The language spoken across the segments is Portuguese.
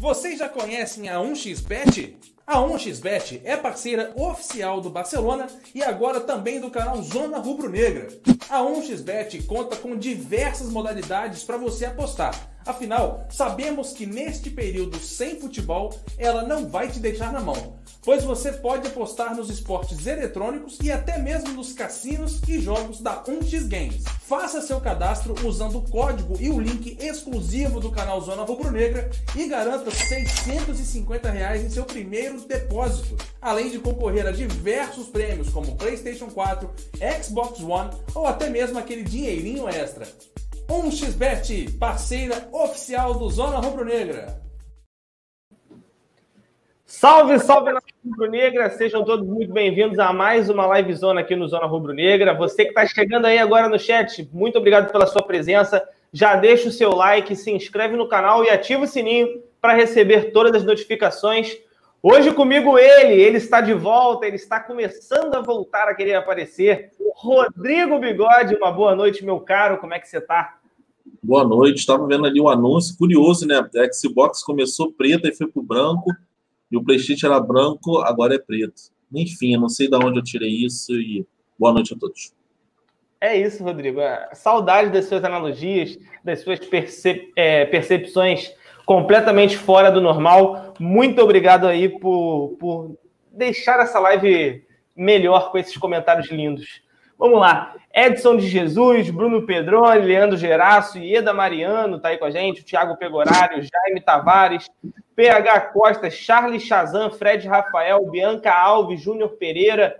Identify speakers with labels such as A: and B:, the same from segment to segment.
A: Vocês já conhecem a 1xBet? A 1xBet é parceira oficial do Barcelona e agora também do canal Zona Rubro-Negra. A 1xBet conta com diversas modalidades para você apostar. Afinal, sabemos que neste período sem futebol, ela não vai te deixar na mão, pois você pode apostar nos esportes eletrônicos e até mesmo nos cassinos e jogos da 1x Games. Faça seu cadastro usando o código e o link exclusivo do canal Zona Rubro-Negra e garanta R$650 em seu primeiro depósito, além de concorrer a diversos prêmios como PlayStation 4, Xbox One ou até mesmo aquele dinheirinho extra. 1xBet, parceira oficial do Zona Rubro-Negra.
B: Salve, salve, Nação Rubro-Negra! Sejam todos muito bem-vindos a mais uma livezona aqui no Zona Rubro-Negra. Você que está chegando aí agora no chat, muito obrigado pela sua presença. Já deixa o seu like, se inscreve no canal e ativa o sininho para receber todas as notificações. Hoje comigo ele está de volta, ele está começando a voltar a querer aparecer. Rodrigo Bigode, uma boa noite, meu caro, como é que você está?
C: Boa noite, estava vendo ali o anúncio, curioso, né? A Xbox começou preta e foi pro branco, e o PlayStation era branco, agora é preto. Enfim, eu não sei de onde eu tirei isso, e boa noite a todos.
B: É isso, Rodrigo. Saudade das suas analogias, das suas percepções completamente fora do normal. Muito obrigado aí por deixar essa live melhor com esses comentários lindos. Vamos lá. Edson de Jesus, Bruno Pedroni, Leandro Geraço, Ieda Mariano tá aí com a gente, o Thiago Pegorário, Jaime Tavares, PH Costa, Charles Chazan, Fred Rafael, Bianca Alves, Júnior Pereira,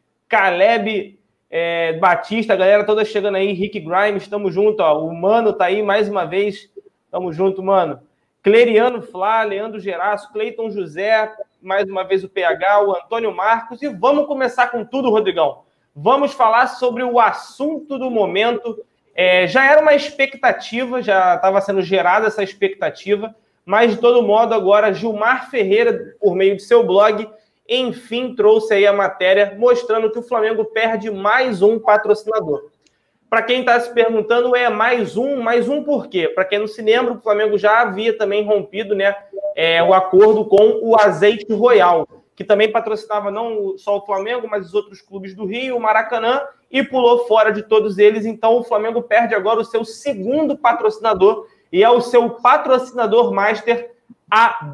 B: Caleb Batista, a galera toda chegando aí, Rick Grimes, tamo junto, ó. O Mano tá aí mais uma vez, tamo junto, Mano. Cleriano Flá, Leandro Geraço, Cleiton José, mais uma vez o PH, o Antônio Marcos, e vamos começar com tudo, Rodrigão. Vamos falar sobre o assunto do momento. Já era uma expectativa, já estava sendo gerada essa expectativa, mas, de todo modo, agora Gilmar Ferreira, por meio de seu blog, enfim trouxe aí a matéria mostrando que o Flamengo perde mais um patrocinador. Para quem está se perguntando, mais um por quê? Para quem não se lembra, o Flamengo já havia também rompido, né, o acordo com o Azeite Royal, que também patrocinava não só o Flamengo, mas os outros clubes do Rio, o Maracanã, e pulou fora de todos eles. Então, o Flamengo perde agora o seu segundo patrocinador, e é o seu patrocinador master. A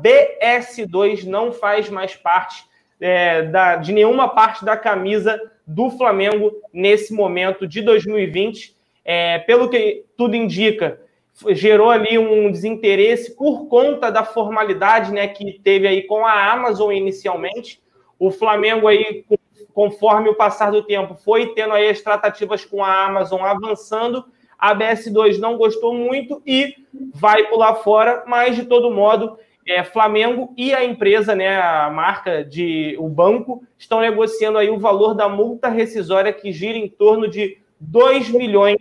B: BS2 não faz mais parte de nenhuma parte da camisa do Flamengo nesse momento de 2020. Pelo que tudo indica, gerou ali um desinteresse por conta da formalidade, né, que teve aí com a Amazon inicialmente. O Flamengo aí, conforme o passar do tempo, foi tendo aí as tratativas com a Amazon avançando. A BS2 não gostou muito e vai pular fora, mas de todo modo, Flamengo e a empresa, né, a marca o banco, estão negociando aí o valor da multa rescisória que gira em torno de R$2 milhões.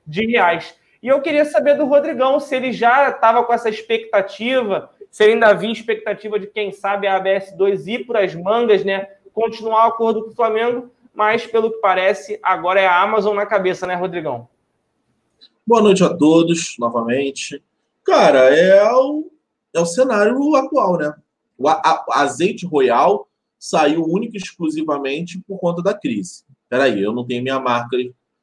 B: E eu queria saber do Rodrigão se ele já estava com essa expectativa, se ele ainda havia expectativa de, quem sabe, a ABS2 ir por as mangas, né, continuar o acordo com o Flamengo, mas, pelo que parece, agora é a Amazon na cabeça, né, Rodrigão?
C: Boa noite a todos, novamente. Cara, é o cenário atual, né? O Azeite Royal saiu única e exclusivamente por conta da crise. Peraí, eu não tenho minha marca,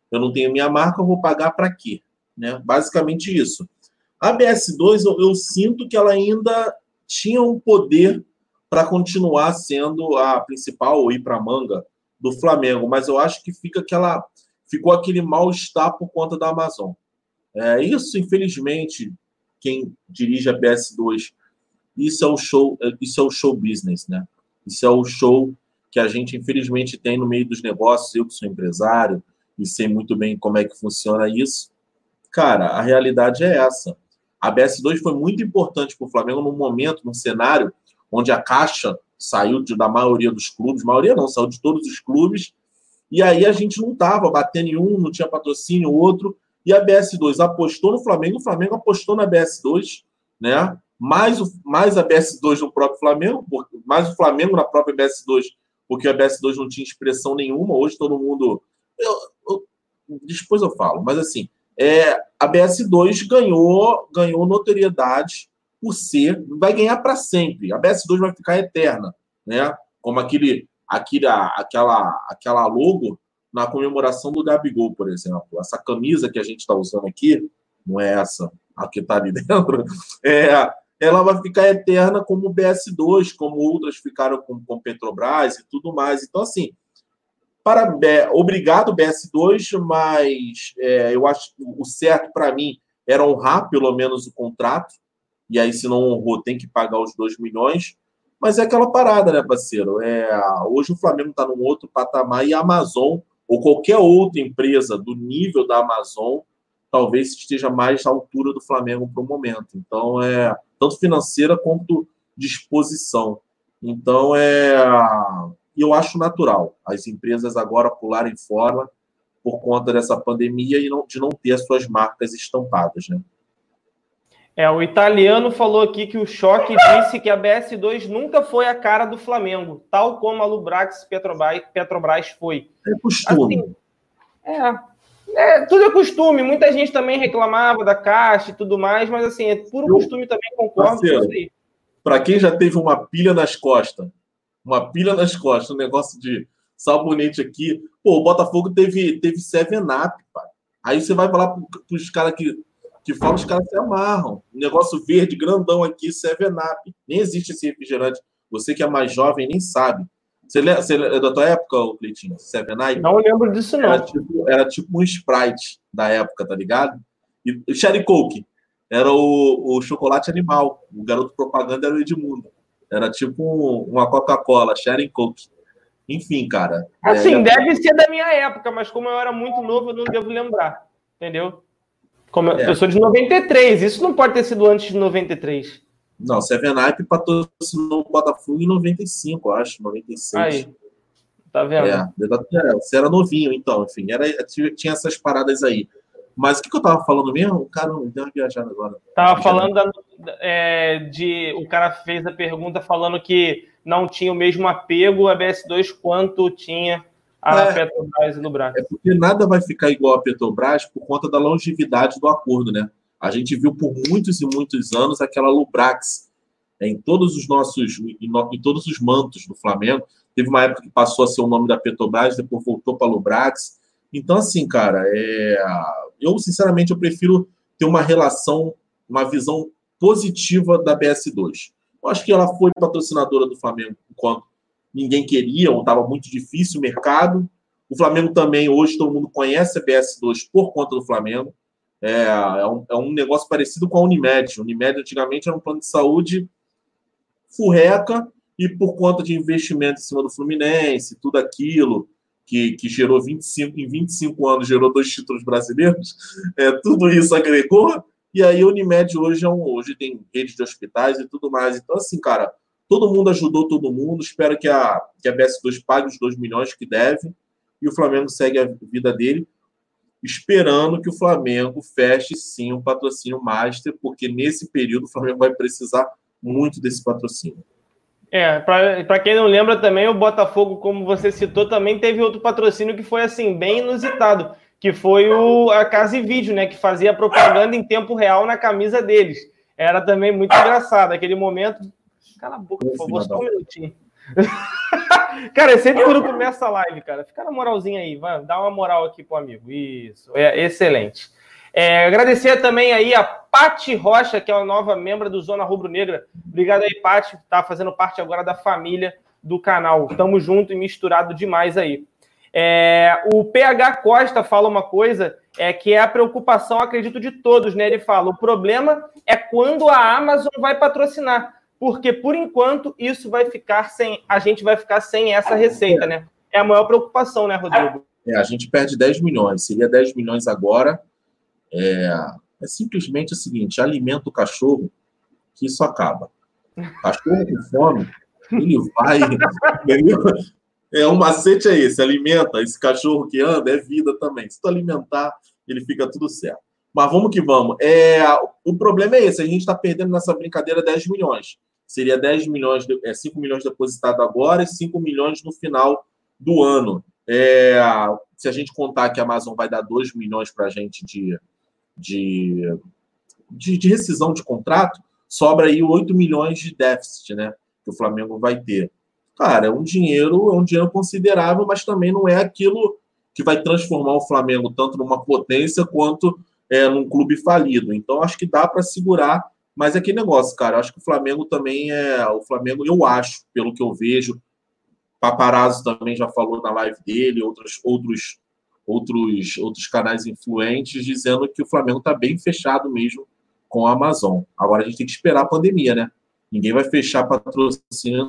C: eu vou pagar para quê? Né? Basicamente isso. A BS2, eu sinto que ela ainda tinha um poder para continuar sendo a principal ou ir para a manga do Flamengo, mas eu acho que ficou aquele mal-estar por conta da Amazon. Isso, infelizmente, quem dirige a BS2, isso é o show business, né? Isso é o show que a gente, infelizmente, tem no meio dos negócios. Eu que sou empresário e sei muito bem como é que funciona isso. Cara, a realidade é essa. A BS2 foi muito importante para o Flamengo num momento, num cenário onde a caixa saiu da maioria dos clubes, maioria não, saiu de todos os clubes, e aí a gente não estava batendo em um, não tinha patrocínio, outro, e a BS2 apostou no Flamengo, o Flamengo apostou na BS2, né? Mais a BS2 no próprio Flamengo, mais o Flamengo na própria BS2, porque a BS2 não tinha expressão nenhuma, hoje todo mundo... Depois eu falo, mas assim, a BS2 ganhou notoriedade por ser, vai ganhar para sempre. A BS2 vai ficar eterna, né? Como aquela logo na comemoração do Gabigol, por exemplo. Essa camisa que a gente está usando aqui, não é essa, a que está ali dentro, ela vai ficar eterna como BS2, como outras ficaram com Petrobras e tudo mais. Então, assim, obrigado, BS2, mas eu acho que o certo para mim era honrar pelo menos o contrato, e aí, se não honrou, tem que pagar os 2 milhões. Mas é aquela parada, né, parceiro? Hoje o Flamengo está num outro patamar e a Amazon, ou qualquer outra empresa do nível da Amazon, talvez esteja mais à altura do Flamengo para o momento. Então, tanto financeira quanto de exposição. Então, eu acho natural as empresas agora pularem fora por conta dessa pandemia e de não ter as suas marcas estampadas, né?
B: O italiano falou aqui que o Choque disse que a BS2 nunca foi a cara do Flamengo, tal como a Lubrax Petrobras foi.
C: É costume.
B: Assim, tudo é costume. Muita gente também reclamava da Caixa e tudo mais, mas assim, é puro costume também, concordo com isso aí.
C: Para quem já teve uma pilha nas costas, um negócio de sabonete aqui, pô, o Botafogo teve 7-Up, pai. Aí você vai falar para os caras que falam, os caras se amarram. Um negócio verde, grandão aqui, 7-Up. Nem existe esse refrigerante. Você que é mais jovem nem sabe. Você é da tua época, Cleitinho? 7-Up?
B: Não lembro disso, não.
C: Era tipo um Sprite da época, tá ligado? E o Cherry Coke era o chocolate animal. O garoto propaganda era o Edmundo. Era tipo uma Coca-Cola, Cherry Coke. Enfim, cara.
B: Assim, deve ser da minha época, mas como eu era muito novo, eu não devo lembrar. Entendeu? Eu sou de 93, isso não pode ter sido antes de 93.
C: Não, 7-Up patrocinou o Botafogo em 95, eu acho, 96.
B: Aí, tá vendo?
C: Você era novinho, então, enfim, tinha essas paradas aí. Mas o que eu tava falando mesmo? Caramba, deu uma viajada agora.
B: Tava falando o cara fez a pergunta falando que não tinha o mesmo apego a BS2 quanto tinha a Petrobras e Lubrax.
C: É porque nada vai ficar igual a Petrobras por conta da longevidade do acordo, né? A gente viu por muitos e muitos anos aquela Lubrax em todos os mantos do Flamengo. Teve uma época que passou a ser o nome da Petrobras, depois voltou para a Lubrax. Então, assim, cara, eu, sinceramente, eu prefiro ter uma visão positiva da BS2. Eu acho que ela foi patrocinadora do Flamengo enquanto ninguém queria, ou estava muito difícil o mercado. O Flamengo também, hoje, todo mundo conhece a BS2 por conta do Flamengo. É um negócio parecido com a Unimed. A Unimed, antigamente, era um plano de saúde furreca e por conta de investimento em cima do Fluminense, tudo aquilo que gerou em 25 anos, gerou 2 títulos brasileiros, tudo isso agregou, e aí a Unimed hoje tem rede de hospitais e tudo mais. Então, assim, cara, todo mundo ajudou todo mundo. Espero que a BS2 pague os 2 milhões que deve e o Flamengo segue a vida dele, esperando que o Flamengo feche, sim, um patrocínio master, porque nesse período o Flamengo vai precisar muito desse patrocínio.
B: Para quem não lembra também, o Botafogo, como você citou, também teve outro patrocínio que foi, assim, bem inusitado, que foi a Casa e Vídeo, né, que fazia propaganda em tempo real na camisa deles. Era também muito engraçado, aquele momento... Cala a boca, por favor, só um minutinho. Cara, é sempre quando começa a live, cara. Fica na moralzinha aí, vai, dá uma moral aqui pro amigo. Isso, excelente. Agradecer também aí a Paty Rocha, que é uma nova membro do Zona Rubro Negra. Obrigado aí, Paty, tá fazendo parte agora da família do canal. Tamo junto e misturado demais aí. O PH Costa fala uma coisa, que é a preocupação, acredito, de todos, né? Ele fala, o problema é quando a Amazon vai patrocinar, porque, por enquanto, a gente vai ficar sem essa receita, né? É a maior preocupação, né, Rodrigo?
C: A gente perde 10 milhões. Seria 10 milhões agora. É simplesmente o seguinte, alimenta o cachorro, que isso acaba. Cachorro com fome, ele vai... O macete é esse, alimenta. Esse cachorro que anda é vida também. Se tu alimentar, ele fica tudo certo. Mas vamos que vamos. O problema é esse, a gente está perdendo nessa brincadeira 10 milhões. Seria 10 milhões, 5 milhões depositado agora e 5 milhões no final do ano. Se a gente contar que a Amazon vai dar 2 milhões para a gente de rescisão de contrato, sobra aí 8 milhões de déficit, né? Que o Flamengo vai ter. Cara, é um dinheiro considerável, mas também não é aquilo que vai transformar o Flamengo tanto numa potência quanto num clube falido. Então, acho que dá para segurar, mas é aquele negócio, cara. Acho que o Flamengo também o Flamengo, eu acho, pelo que eu vejo, Paparazzo também já falou na live dele, outros canais influentes, dizendo que o Flamengo está bem fechado mesmo com a Amazon. Agora a gente tem que esperar a pandemia, né? Ninguém vai fechar patrocínio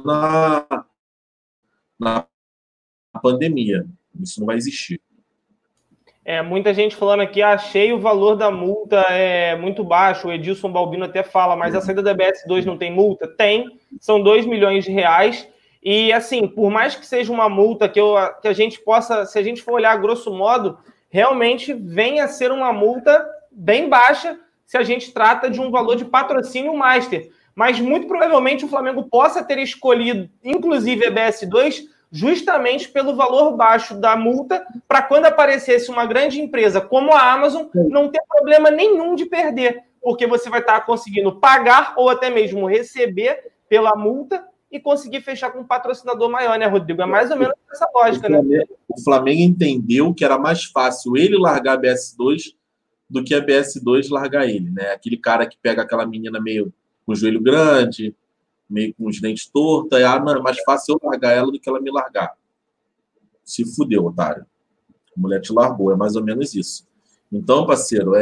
C: na pandemia. Isso não vai existir.
B: Muita gente falando aqui, achei o valor da multa muito baixo. O Edilson Balbino até fala, mas a saída da BS2 não tem multa? Tem, são 2 milhões de reais. E, assim, por mais que seja uma multa que a gente possa, se a gente for olhar grosso modo, realmente venha a ser uma multa bem baixa se a gente trata de um valor de patrocínio master. Mas, muito provavelmente, o Flamengo possa ter escolhido, inclusive, a BS2, justamente pelo valor baixo da multa, para quando aparecesse uma grande empresa como a Amazon, não ter problema nenhum de perder, porque você vai estar conseguindo pagar ou até mesmo receber pela multa e conseguir fechar com um patrocinador maior, né, Rodrigo? É mais ou menos essa lógica, né?
C: O Flamengo entendeu que era mais fácil ele largar a BS2 do que a BS2 largar ele, né? Aquele cara que pega aquela menina meio com o joelho grande, meio com os dentes tortos, não, é mais fácil eu largar ela do que ela me largar. Se fudeu, otário. A mulher te largou, é mais ou menos isso. Então, parceiro,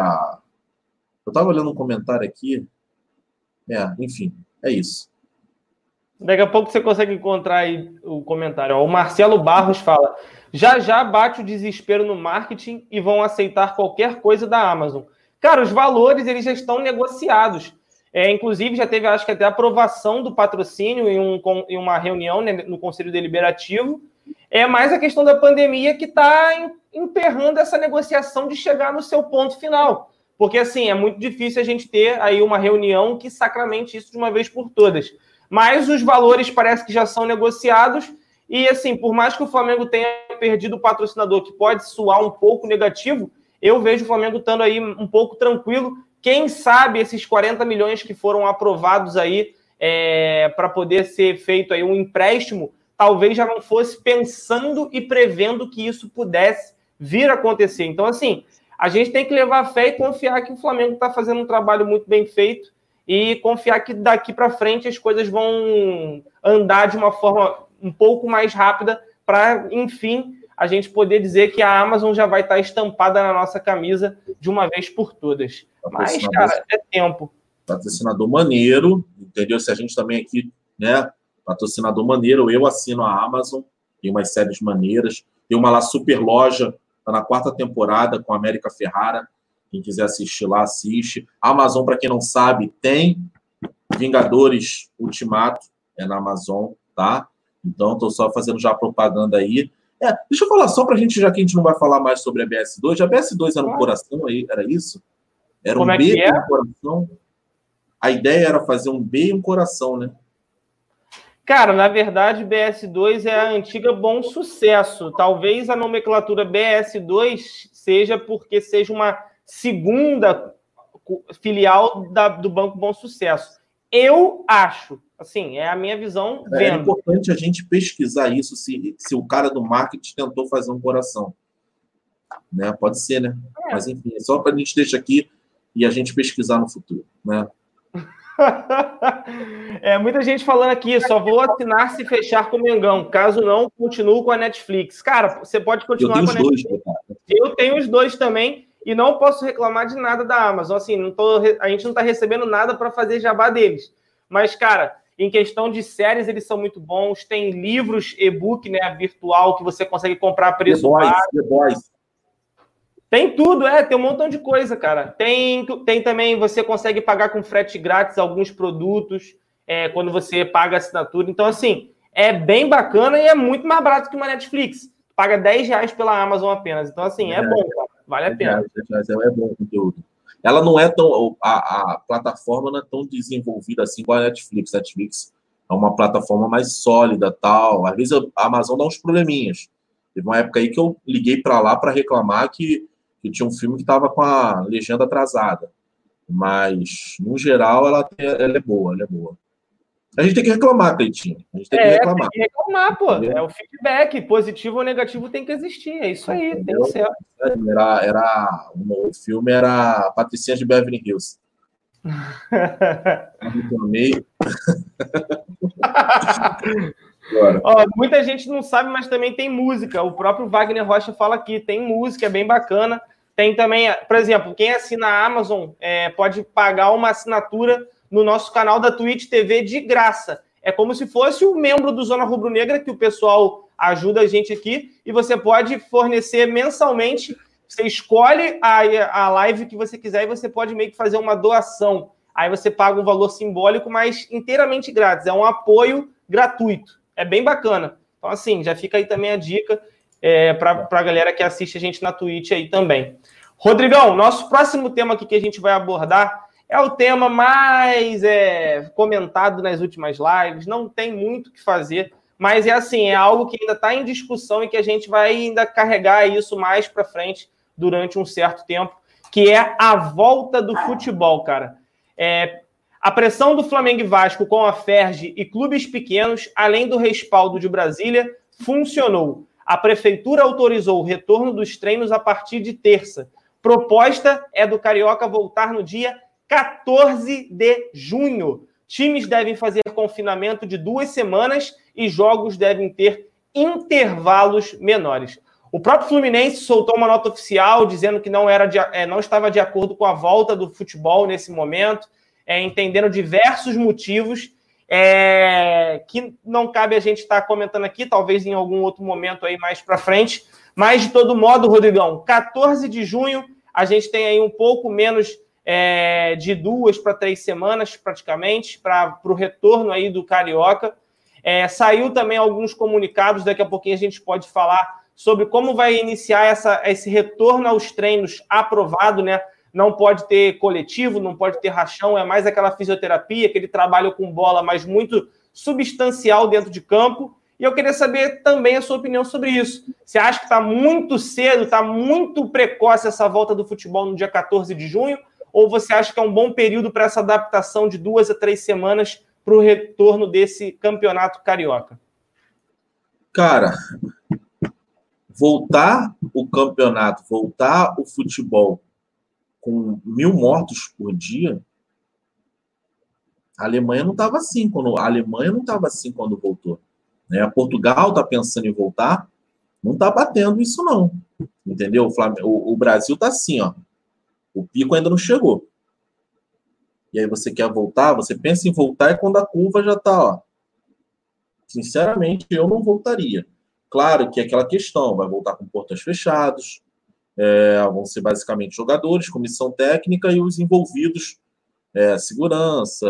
C: eu tava olhando um comentário aqui, enfim, é isso.
B: Daqui a pouco você consegue encontrar aí o comentário. O Marcelo Barros fala, já bate o desespero no marketing e vão aceitar qualquer coisa da Amazon. Cara, os valores eles já estão negociados. Inclusive, já teve, acho que até aprovação do patrocínio em uma reunião, né, no Conselho Deliberativo. É mais a questão da pandemia que está emperrando essa negociação de chegar no seu ponto final. Porque, assim, é muito difícil a gente ter aí uma reunião que sacramente isso de uma vez por todas. Mas os valores parece que já são negociados e, assim, por mais que o Flamengo tenha perdido o patrocinador, que pode soar um pouco negativo, eu vejo o Flamengo estando aí um pouco tranquilo. Quem sabe esses 40 milhões que foram aprovados aí para poder ser feito aí um empréstimo, talvez já não fosse pensando e prevendo que isso pudesse vir a acontecer. Então, assim, a gente tem que levar fé e confiar que o Flamengo está fazendo um trabalho muito bem feito e confiar que daqui para frente as coisas vão andar de uma forma um pouco mais rápida para, enfim, a gente poder dizer que a Amazon já vai estar estampada na nossa camisa de uma vez por todas. Mas, cara, é tempo.
C: Patrocinador maneiro, entendeu? Se a gente também aqui, né, patrocinador maneiro, eu assino a Amazon, tem umas séries maneiras, tem uma lá Super Loja, tá na 4ª temporada com a América Ferrara. Quem quiser assistir lá, assiste. Amazon, para quem não sabe, tem Vingadores Ultimato, na Amazon, tá? Então, estou só fazendo já propaganda aí. Deixa eu falar só para a gente, já que a gente não vai falar mais sobre a BS2. A BS2 era um coração aí, era isso? Era um B e um coração? A ideia era fazer um B e um coração, né?
B: Cara, na verdade, BS2 é a antiga Bom Sucesso. Talvez a nomenclatura BS2 seja porque seja uma segunda filial do Banco Bom Sucesso. Eu acho, assim, é a minha visão vendo.
C: É importante a gente pesquisar isso, se o cara do marketing tentou fazer um coração. Né? Pode ser, né? Mas, enfim, é só para a gente deixar aqui e a gente pesquisar no futuro, né?
B: Muita gente falando aqui, só vou assinar se fechar com o Mengão. Caso não, continuo com a Netflix. Cara, você pode continuar com a Netflix. Eu tenho os dois também e não posso reclamar de nada da Amazon. Assim, a gente não está recebendo nada para fazer jabá deles. Mas, cara, em questão de séries, eles são muito bons. Tem livros, e-book, né, virtual, que você consegue comprar a preço baixo.
C: The Boys.
B: Tem tudo, tem um montão de coisa, cara. Tem também, você consegue pagar com frete grátis alguns produtos, quando você paga a assinatura. Então, assim, é bem bacana e é muito mais barato que uma Netflix. Paga R$10 pela Amazon apenas. Então, assim, é bom, cara. Vale a pena.
C: É bom o conteúdo. Ela não é tão... A plataforma não é tão desenvolvida assim como a Netflix. A Netflix é uma plataforma mais sólida, tal. Às vezes a Amazon dá uns probleminhas. Teve uma época aí que eu liguei para lá para reclamar que tinha um filme que estava com a legenda atrasada. Mas, no geral, ela é boa, ela é boa. A gente tem que reclamar, Cleitinho. A gente tem que reclamar.
B: Tem que reclamar, pô. Entendeu? É o feedback, positivo ou negativo tem que existir. É isso aí, entendeu? Tem que ser.
C: O filme era Patricinha de Beverly Hills.
B: Ó, muita gente não sabe, mas também tem música. O próprio Wagner Rocha fala aqui, tem música, é bem bacana. Tem também, por exemplo, quem assina a Amazon pode pagar uma assinatura no nosso canal da Twitch TV de graça. É como se fosse um membro do Zona Rubro Negra, que o pessoal ajuda a gente aqui, e você pode fornecer mensalmente. Você escolhe a live que você quiser e você pode meio que fazer uma doação. Aí você paga um valor simbólico, mas inteiramente grátis. É um apoio gratuito. É bem bacana. Então, assim, já fica aí também a dica para a galera que assiste a gente na Twitch aí também. Rodrigão, nosso próximo tema aqui que a gente vai abordar é o tema mais comentado nas últimas lives. Não tem muito o que fazer, mas é algo que ainda está em discussão e que a gente vai ainda carregar isso mais para frente durante um certo tempo, que é a volta do futebol, cara. A pressão do Flamengo e Vasco com a Ferge e clubes pequenos, além do respaldo de Brasília, funcionou. A prefeitura autorizou o retorno dos treinos a partir de terça. Proposta é do Carioca voltar no dia 14 de junho. Times devem fazer confinamento de 2 semanas e jogos devem ter intervalos menores. O próprio Fluminense soltou uma nota oficial dizendo que não estava de acordo com a volta do futebol nesse momento, entendendo diversos motivos que não cabe a gente estar comentando aqui, talvez em algum outro momento aí mais para frente. Mas, de todo modo, Rodrigão, 14 de junho, a gente tem aí um pouco menos de 2 para 3 semanas, praticamente, para o retorno aí do Carioca. Saiu também alguns comunicados, daqui a pouquinho a gente pode falar sobre como vai iniciar esse retorno aos treinos aprovado, né? Não pode ter coletivo, não pode ter rachão, é mais aquela fisioterapia, aquele trabalho com bola, mas muito substancial dentro de campo. E eu queria saber também a sua opinião sobre isso. Você acha que está muito cedo, está muito precoce essa volta do futebol no dia 14 de junho? Ou você acha que é um bom período para essa adaptação de 2 a 3 semanas para o retorno desse campeonato carioca?
C: Cara, voltar o campeonato, voltar o futebol com 1.000 mortos por dia, a Alemanha não estava assim quando voltou. Né? Portugal está pensando em voltar, não está batendo isso não, entendeu? O Brasil está assim, ó, o pico ainda não chegou. E aí você quer voltar, você pensa em voltar quando a curva já está, ó. Sinceramente, eu não voltaria. Claro que é aquela questão, vai voltar com portas fechadas, vão ser basicamente jogadores, comissão técnica e os envolvidos, segurança,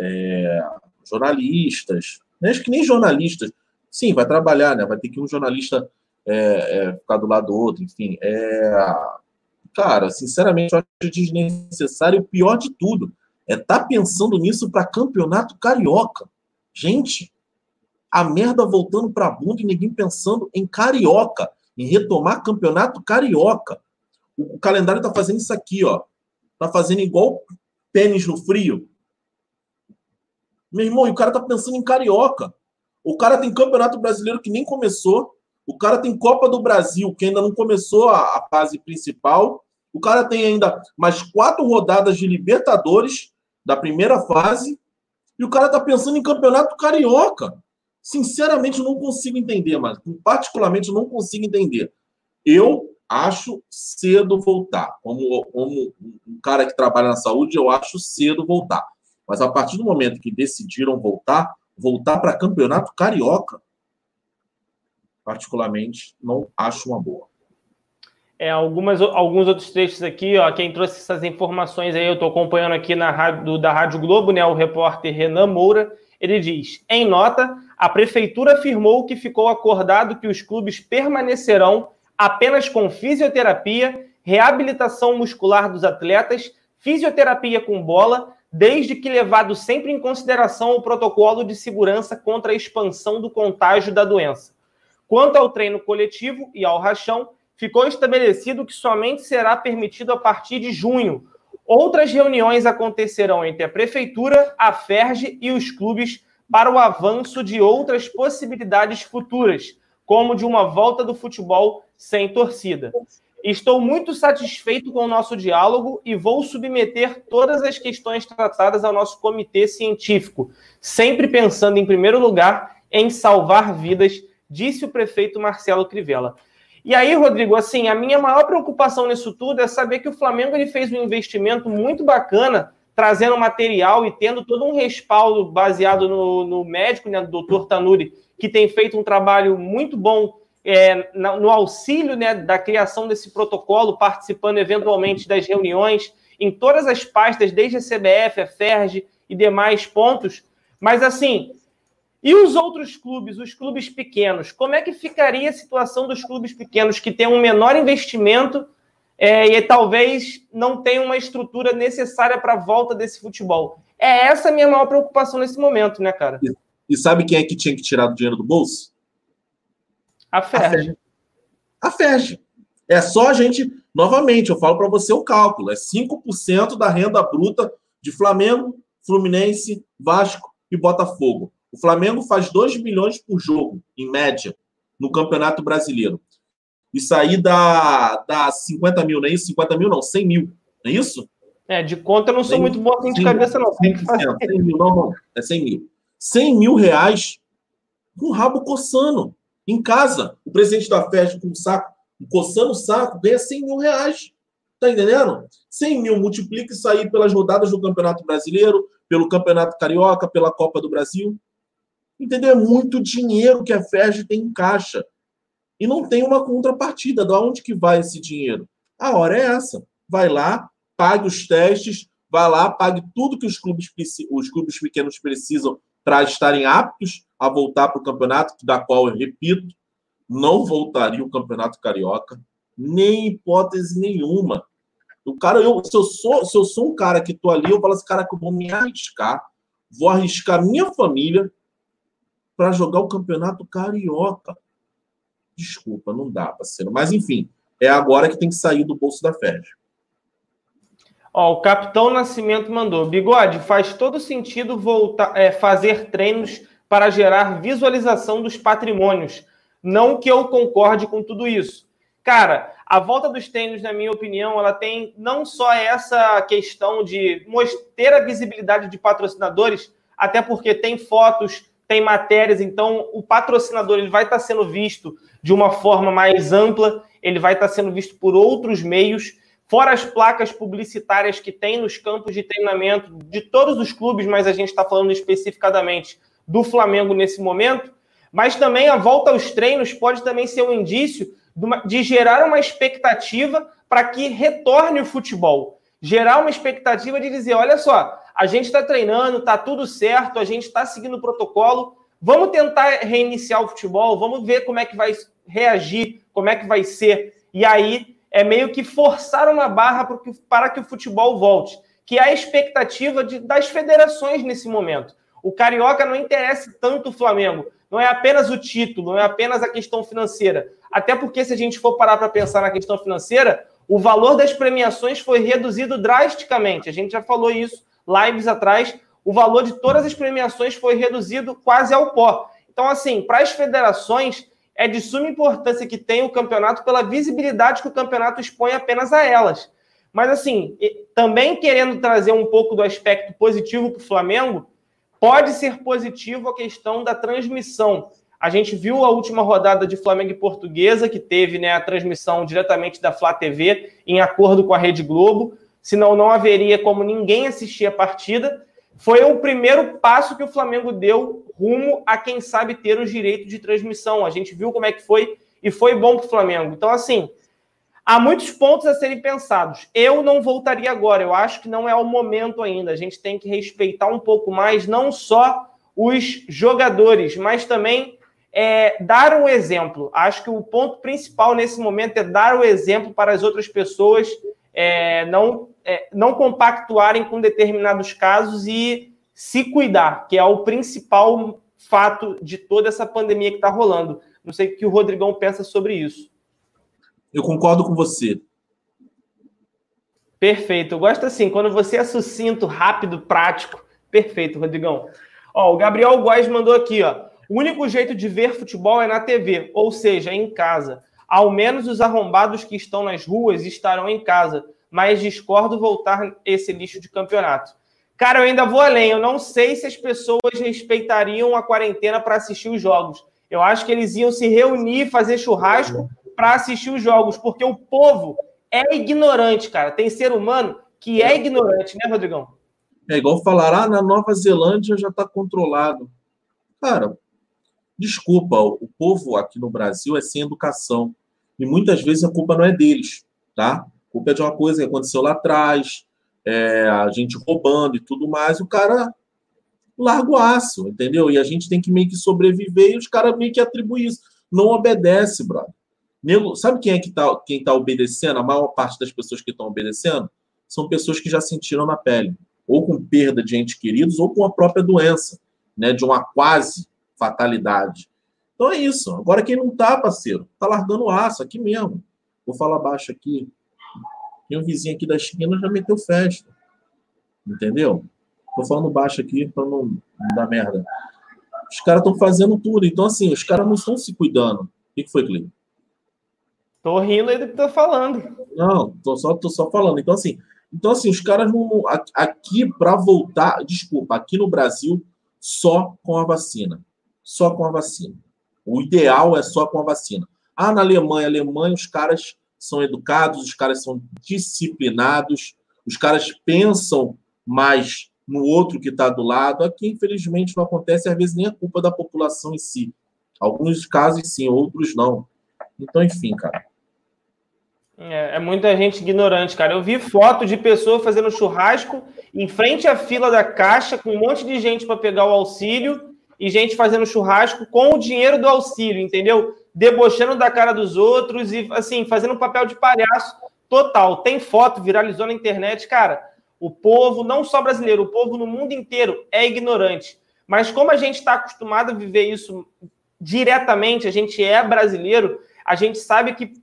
C: jornalistas, acho que nem jornalistas, sim, vai trabalhar, né? Vai ter que um jornalista ficar do lado do outro, enfim. Cara, sinceramente, eu acho desnecessário. O pior de tudo tá pensando nisso para campeonato carioca. Gente, a merda voltando para a bunda e ninguém pensando em carioca, em retomar campeonato carioca. O calendário tá fazendo isso aqui, ó. Tá fazendo igual pênis no frio. Meu irmão, e o cara tá pensando em carioca. O cara tem campeonato brasileiro que nem começou. O cara tem Copa do Brasil, que ainda não começou a fase principal. O cara tem ainda mais 4 rodadas de Libertadores da primeira fase. E o cara tá pensando em campeonato carioca. Sinceramente, eu não consigo entender, mas particularmente eu não consigo entender. Eu acho cedo voltar. Como um cara que trabalha na saúde, eu acho cedo voltar. Mas a partir do momento que decidiram voltar para campeonato carioca, particularmente, não acho uma boa.
B: Alguns outros trechos aqui, ó, quem trouxe essas informações aí, eu estou acompanhando aqui da Rádio Globo, né, o repórter Renan Moura, ele diz, em nota, a prefeitura afirmou que ficou acordado que os clubes permanecerão apenas com fisioterapia, reabilitação muscular dos atletas, fisioterapia com bola, desde que levado sempre em consideração o protocolo de segurança contra a expansão do contágio da doença. Quanto ao treino coletivo e ao rachão, ficou estabelecido que somente será permitido a partir de junho. Outras reuniões acontecerão entre a Prefeitura, a FERJ e os clubes para o avanço de outras possibilidades futuras, como de uma volta do futebol sem torcida. Estou muito satisfeito com o nosso diálogo e vou submeter todas as questões tratadas ao nosso comitê científico, sempre pensando, em primeiro lugar, em salvar vidas, disse o prefeito Marcelo Crivella. E aí, Rodrigo, assim, a minha maior preocupação nisso tudo é saber que o Flamengo ele fez um investimento muito bacana, trazendo material e tendo todo um respaldo baseado no médico, né, do Dr. Tanuri, que tem feito um trabalho muito bom no auxílio, né, da criação desse protocolo, participando eventualmente das reuniões em todas as pastas, desde a CBF, a FERJ e demais pontos. Mas, assim, e os outros clubes, os clubes pequenos? Como é que ficaria a situação dos clubes pequenos que têm um menor investimento e talvez não tenham uma estrutura necessária para a volta desse futebol? É essa a minha maior preocupação nesse momento, né, cara?
C: E sabe quem é que tinha que tirar do dinheiro do bolso?
B: A FERJ.
C: A FERJ. É só a gente... Novamente, eu falo para você o cálculo. É 5% da renda bruta de Flamengo, Fluminense, Vasco e Botafogo. O Flamengo faz 2 milhões por jogo, em média, no Campeonato Brasileiro. Isso aí dá 50 mil, não é isso? 50 mil não, 100 mil. Não é isso?
B: De conta eu não sou muito bom assim de cabeça, não.
C: 100%, 100 mil, não. É 100 mil. 100 mil reais com o rabo coçando. Em casa, o presidente da FERJ com o saco, coçando o saco, ganha 100 mil reais. Tá entendendo? 100 mil, multiplica isso aí pelas rodadas do Campeonato Brasileiro, pelo Campeonato Carioca, pela Copa do Brasil. Entendeu? É muito dinheiro que a FERJ tem em caixa. E não tem uma contrapartida. De onde que vai esse dinheiro? A hora é essa. Vai lá, pague os testes, vai lá, pague tudo que os clubes pequenos precisam para estarem aptos a voltar para o campeonato, da qual, eu repito, não voltaria o Campeonato Carioca, nem hipótese nenhuma. Se eu sou um cara que estou ali, eu falo assim, cara, que eu vou me arriscar, vou arriscar minha família para jogar o Campeonato Carioca. Desculpa, não dá, parceiro. Mas, enfim, é agora que tem que sair do bolso da FERJ.
B: O Capitão Nascimento mandou: Bigode, faz todo sentido fazer treinos para gerar visualização dos patrimônios. Não que eu concorde com tudo isso. Cara, a volta dos treinos, na minha opinião, ela tem não só essa questão de ter a visibilidade de patrocinadores, até porque tem fotos, tem matérias, então o patrocinador ele vai estar sendo visto de uma forma mais ampla, ele vai estar sendo visto por outros meios, fora as placas publicitárias que tem nos campos de treinamento de todos os clubes, mas a gente está falando especificadamente do Flamengo nesse momento, mas também a volta aos treinos pode também ser um indício de gerar uma expectativa para que retorne o futebol. Gerar uma expectativa de dizer, olha só, a gente está treinando, está tudo certo, a gente está seguindo o protocolo, vamos tentar reiniciar o futebol, vamos ver como é que vai reagir, como é que vai ser. E aí é meio que forçar uma barra para que o futebol volte, que é a expectativa das federações nesse momento. O Carioca não interessa tanto o Flamengo, não é apenas o título, não é apenas a questão financeira. Até porque, se a gente for parar para pensar na questão financeira, o valor das premiações foi reduzido drasticamente. A gente já falou isso lives atrás. O valor de todas as premiações foi reduzido quase ao pó. Então, assim, para as federações, é de suma importância que tenha o campeonato pela visibilidade que o campeonato expõe apenas a elas. Mas, assim, também querendo trazer um pouco do aspecto positivo para o Flamengo, pode ser positivo a questão da transmissão. A gente viu a última rodada de Flamengo e Portuguesa, que teve, né, a transmissão diretamente da Flá TV, em acordo com a Rede Globo, senão não haveria como ninguém assistir a partida. Foi o primeiro passo que o Flamengo deu rumo a, quem sabe, ter os direitos de transmissão. A gente viu como é que foi e foi bom para o Flamengo. Então, assim, há muitos pontos a serem pensados. Eu não voltaria agora, eu acho que não é o momento ainda. A gente tem que respeitar um pouco mais, não só os jogadores, mas também dar um exemplo. Acho que o ponto principal nesse momento é dar o exemplo para as outras pessoas não compactuarem com determinados casos e se cuidar, que é o principal fato de toda essa pandemia que está rolando. Não sei o que o Rodrigão pensa sobre isso.
C: Eu concordo com você.
B: Perfeito. Eu gosto assim, quando você é sucinto, rápido, prático. Perfeito, Rodrigão. Ó, o Gabriel Góes mandou aqui, ó. O único jeito de ver futebol é na TV, ou seja, em casa. Ao menos os arrombados que estão nas ruas estarão em casa, mas discordo voltar esse lixo de campeonato. Cara, eu ainda vou além. Eu não sei se as pessoas respeitariam a quarentena para assistir os jogos. Eu acho que eles iam se reunir, fazer churrasco para assistir os jogos, porque o povo é ignorante, cara. Tem ser humano que é ignorante, né, Rodrigão?
C: É igual falar, na Nova Zelândia já está controlado. Cara, desculpa, o povo aqui no Brasil é sem educação. E muitas vezes a culpa não é deles, tá? A culpa é de uma coisa que aconteceu lá atrás, a gente roubando e tudo mais, o cara larga o aço, entendeu? E a gente tem que meio que sobreviver e os caras meio que atribuem isso. Não obedece, brother. Sabe quem tá obedecendo? A maior parte das pessoas que estão obedecendo são pessoas que já sentiram na pele, ou com perda de entes queridos, ou com a própria doença, né? De uma quase fatalidade. Então é isso. Agora quem não tá, parceiro, tá largando o aço aqui mesmo. Vou falar baixo aqui. Tem um vizinho aqui da esquina já meteu festa. Entendeu? Tô falando baixo aqui para não dar merda. Os caras estão fazendo tudo. Então, assim, os caras não estão se cuidando. O que foi, Cleiton?
B: Tô rindo aí do que tô falando.
C: Não, tô só falando. Então, assim, os caras não. Aqui, para voltar, desculpa, aqui no Brasil, só com a vacina. Só com a vacina. O ideal é só com a vacina. Na Alemanha, os caras são educados, os caras são disciplinados, os caras pensam mais no outro que está do lado. Aqui, infelizmente, não acontece, às vezes nem a culpa da população em si. Alguns casos, sim, outros não. Então, enfim, cara.
B: É muita gente ignorante, cara. Eu vi foto de pessoa fazendo churrasco em frente à fila da Caixa, com um monte de gente para pegar o auxílio e gente fazendo churrasco com o dinheiro do auxílio, entendeu? Debochando da cara dos outros e, assim, fazendo um papel de palhaço total. Tem foto, viralizou na internet. Cara, o povo, não só brasileiro, o povo no mundo inteiro é ignorante. Mas como a gente está acostumado a viver isso diretamente, a gente é brasileiro, a gente sabe que,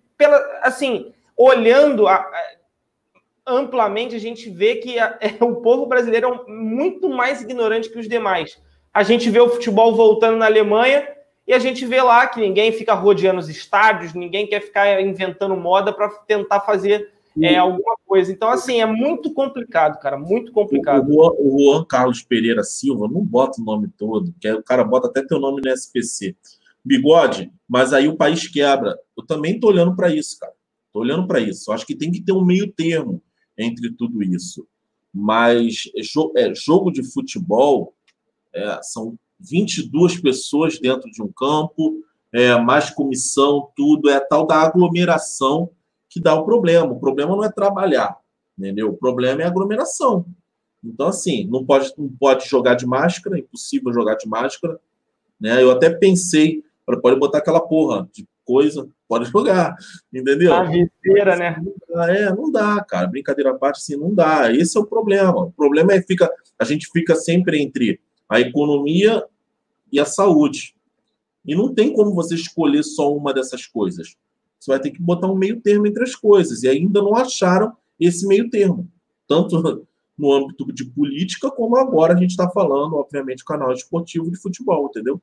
B: olhando amplamente, a gente vê que o povo brasileiro é muito mais ignorante que os demais. A gente vê o futebol voltando na Alemanha e a gente vê lá que ninguém fica rodeando os estádios, ninguém quer ficar inventando moda para tentar fazer alguma coisa. Então, assim, é muito complicado, cara, muito complicado.
C: O Juan Carlos Pereira Silva, não bota o nome todo, que o cara bota até teu nome no SPC. Bigode, mas aí o país quebra. Eu também tô olhando para isso, cara. Tô olhando para isso. Eu acho que tem que ter um meio termo entre tudo isso. Mas jogo de futebol são 22 pessoas dentro de um campo, mais comissão, tudo. É a tal da aglomeração que dá o problema. O problema não é trabalhar, entendeu? O problema é a aglomeração. Então, assim, não pode jogar de máscara, é impossível jogar de máscara, né? Eu até pensei, pode botar aquela porra de coisa, pode jogar, entendeu?
B: A viseira, né?
C: Não dá, cara. Brincadeira à parte, assim, não dá. Esse é o problema. O problema é que a gente fica sempre entre a economia e a saúde. E não tem como você escolher só uma dessas coisas. Você vai ter que botar um meio termo entre as coisas. E ainda não acharam esse meio termo. Tanto no âmbito de política, como agora a gente está falando, obviamente, canal esportivo de futebol, entendeu?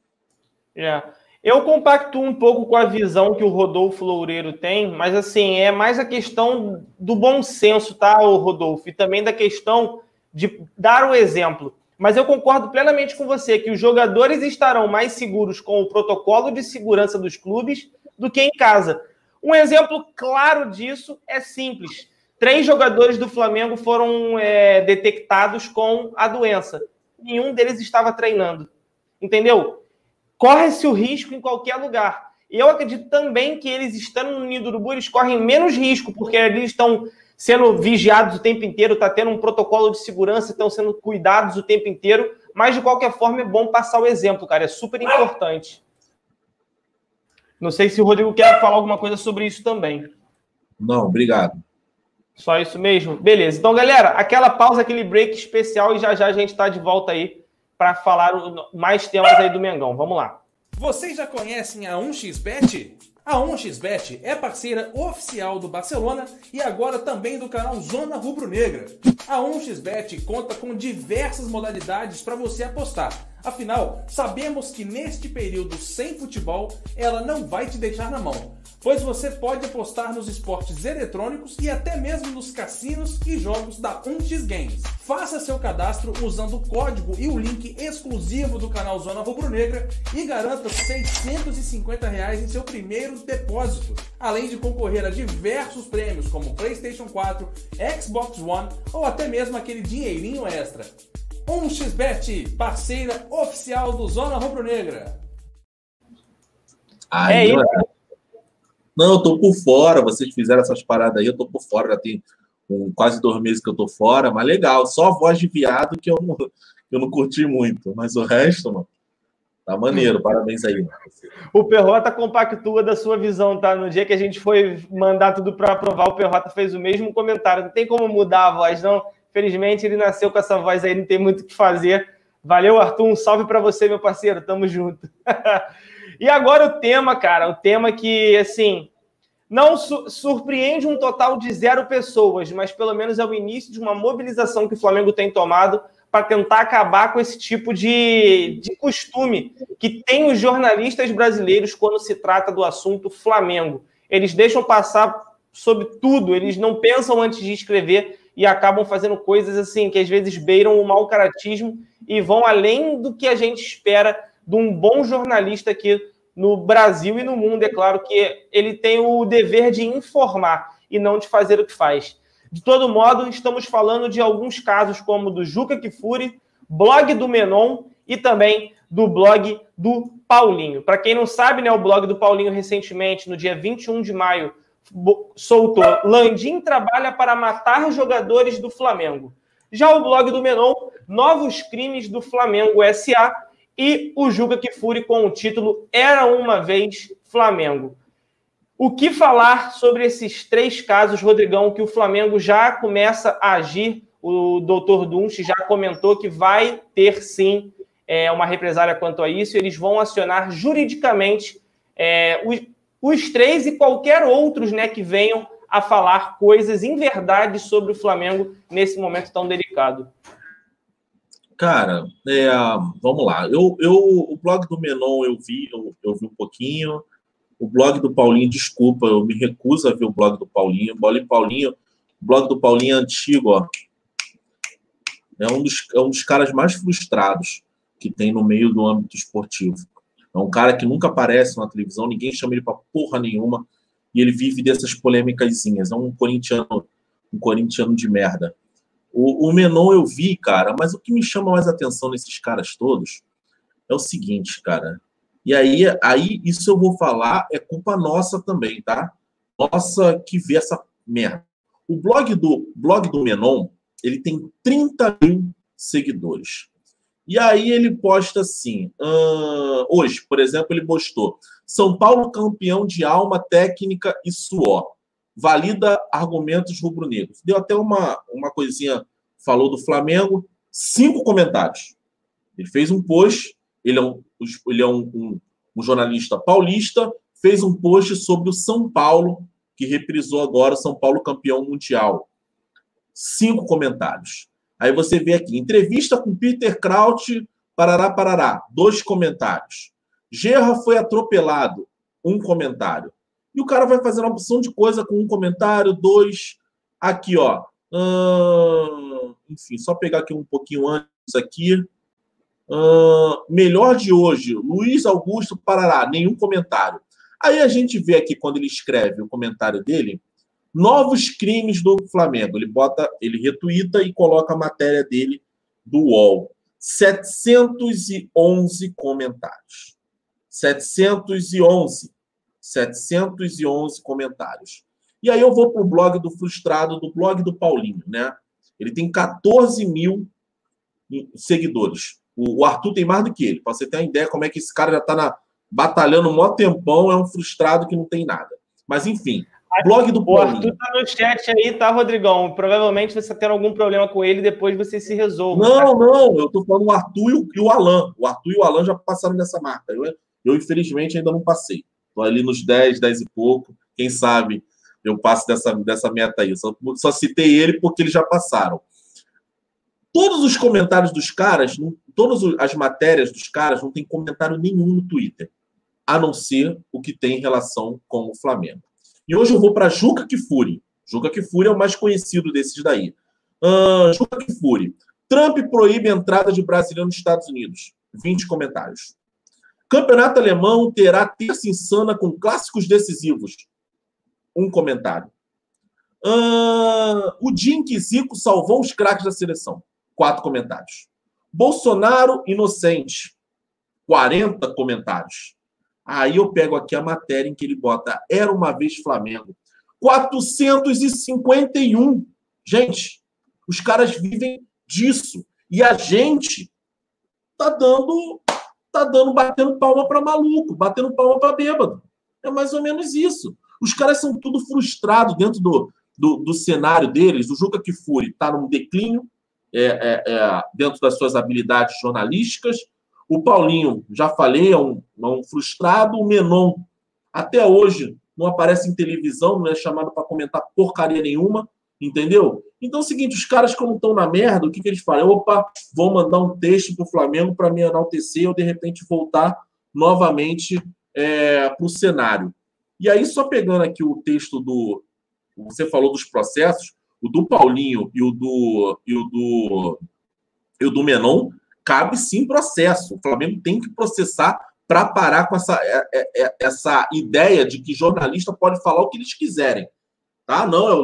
B: Eu compactuo um pouco com a visão que o Rodolfo Loureiro tem, mas, assim, é mais a questão do bom senso, tá, Rodolfo? E também da questão de dar o exemplo. Mas eu concordo plenamente com você que os jogadores estarão mais seguros com o protocolo de segurança dos clubes do que em casa. Um exemplo claro disso é simples. 3 jogadores do Flamengo foram detectados com a doença. Nenhum deles estava treinando. Entendeu? Corre-se o risco em qualquer lugar. E eu acredito também que eles estando no Ninho do Urubu, eles correm menos risco, porque eles estão sendo vigiados o tempo inteiro, está tendo um protocolo de segurança, estão sendo cuidados o tempo inteiro, mas de qualquer forma é bom passar o exemplo, cara, é super importante. Não sei se o Rodrigo quer falar alguma coisa sobre isso também.
C: Não, obrigado.
B: Só isso mesmo? Beleza. Então, galera, aquela pausa, aquele break especial e já a gente está de volta aí para falar mais temas aí do Mengão. Vamos lá.
A: Vocês já conhecem a 1xBet? A 1xBet é parceira oficial do Barcelona e agora também do canal Zona Rubro-Negra. A 1xBet conta com diversas modalidades para você apostar. Afinal, sabemos que neste período sem futebol, ela não vai te deixar na mão, pois você pode apostar nos esportes eletrônicos e até mesmo nos cassinos e jogos da 1x Games. Faça seu cadastro usando o código e o link exclusivo do canal Zona Rubro-Negra e garanta R$650 em seu primeiro depósito, além de concorrer a diversos prêmios como PlayStation 4, Xbox One ou até mesmo aquele dinheirinho extra. 1xBet, parceira oficial do Zona Rubro-Negra.
C: Aí, não, eu tô por fora. Vocês fizeram essas paradas aí, eu tô por fora. Já tem quase 2 meses que eu tô fora, mas legal. Só a voz de viado que eu não curti muito. Mas o resto, mano, tá maneiro. Parabéns aí, mano.
B: O Perrota compactua da sua visão, tá? No dia que a gente foi mandar tudo para aprovar, o Perrota fez o mesmo comentário. Não tem como mudar a voz, não. Felizmente, ele nasceu com essa voz aí, não tem muito o que fazer. Valeu, Arthur. Um salve para você, meu parceiro. Tamo junto. E agora o tema, cara. O tema que, assim, não surpreende um total de 0 pessoas, mas pelo menos é o início de uma mobilização que o Flamengo tem tomado para tentar acabar com esse tipo de costume que tem os jornalistas brasileiros quando se trata do assunto Flamengo. Eles deixam passar sobre tudo, eles não pensam antes de escrever e acabam fazendo coisas assim que às vezes beiram o mau caratismo e vão além do que a gente espera de um bom jornalista aqui no Brasil e no mundo. É claro que ele tem o dever de informar e não de fazer o que faz. De todo modo, estamos falando de alguns casos como o do Juca Kfouri, blog do Menon e também do blog do Paulinho. Para quem não sabe, né, o blog do Paulinho recentemente, no dia 21 de maio, soltou: Landim trabalha para matar jogadores do Flamengo. Já o blog do Menon, novos crimes do Flamengo S.A. e o Juca Kfouri com o título Era Uma Vez Flamengo. O que falar sobre esses 3 casos, Rodrigão, que o Flamengo já começa a agir? O doutor Dunche já comentou que vai ter, sim, uma represália quanto a isso. Eles vão acionar juridicamente os 3 e qualquer outros, né, que venham a falar coisas em verdade sobre o Flamengo nesse momento tão delicado.
C: Cara, vamos lá. O blog do Menon eu vi um pouquinho. O blog do Paulinho, desculpa, eu me recuso a ver o blog do Paulinho. O blog do Paulinho é antigo, ó. É um dos caras mais frustrados que tem no meio do âmbito esportivo. É um cara que nunca aparece na televisão, ninguém chama ele pra porra nenhuma, e ele vive dessas polêmicazinhas. É um corintiano de merda. O Menon eu vi, cara, mas o que me chama mais atenção nesses caras todos é o seguinte, cara. E aí isso eu vou falar, é culpa nossa também, tá? Nossa que vê essa merda. O blog do Menon, ele tem 30 mil seguidores. E aí ele posta assim, hoje, por exemplo, ele postou: São Paulo campeão de alma, técnica e suor. Valida argumentos rubro-negros. Deu até uma coisinha, falou do Flamengo, 5 comentários. Ele fez um post, ele é um jornalista paulista, fez um post sobre o São Paulo, que reprisou agora o São Paulo campeão mundial. 5 comentários. Aí você vê aqui, entrevista com Peter Kraut, parará, 2 comentários. Gerra foi atropelado, 1 comentário. E o cara vai fazer uma opção de coisa com 1 comentário, 2. Aqui, ó. Enfim, só pegar aqui um pouquinho antes aqui. Melhor de hoje, Luiz Augusto Parará, nenhum comentário. Aí a gente vê aqui, quando ele escreve o comentário dele, novos crimes do Flamengo. Ele retuita e coloca a matéria dele do UOL. 711 comentários. 711 comentários. E aí eu vou para o blog do frustrado, do blog do Paulinho, né? Ele tem 14 mil seguidores. O Arthur tem mais do que ele. Para você ter uma ideia como é que esse cara já está batalhando um maior tempão, é um frustrado que não tem nada. Mas, enfim, blog do Paulinho. O Arthur
B: tá no chat aí, tá, Rodrigão? Provavelmente você tem algum problema com ele, depois você se resolve.
C: Não, eu tô falando o Arthur e o Alan. O Arthur e o Alan já passaram dessa marca. Eu, infelizmente, ainda não passei. Estou ali nos 10, 10 e pouco. Quem sabe eu passo dessa meta aí. Só citei ele porque eles já passaram. Todos os comentários dos caras, todas as matérias dos caras, não tem comentário nenhum no Twitter, a não ser o que tem em relação com o Flamengo. E hoje eu vou para Juca Kfouri. Juca Kfouri é o mais conhecido desses daí. Juca Kfouri. Trump proíbe a entrada de brasileiro nos Estados Unidos. 20 comentários. Campeonato alemão terá terça insana com clássicos decisivos. Um comentário. O dia em que Zico salvou os craques da seleção. 4 comentários. Bolsonaro inocente. 40 comentários. Aí eu pego aqui a matéria em que ele bota Era uma vez Flamengo. 451. Gente, os caras vivem disso. E a gente tá batendo palma para maluco, batendo palma para bêbado. É mais ou menos isso. Os caras são tudo frustrados dentro do cenário deles. O Juca Kfouri está num declínio dentro das suas habilidades jornalísticas. O Paulinho, já falei, é um frustrado. O Menon, até hoje, não aparece em televisão, não é chamado para comentar porcaria nenhuma, entendeu? Então é o seguinte, os caras, como estão na merda, o que eles falam? Opa, vou mandar um texto para o Flamengo para me enaltecer ou, de repente, voltar novamente para o cenário. E aí, só pegando aqui o texto você falou dos processos, o do Paulinho e o do Menon, cabe sim processo. O Flamengo tem que processar para parar com essa ideia de que jornalista pode falar o que eles quiserem. Tá? Não,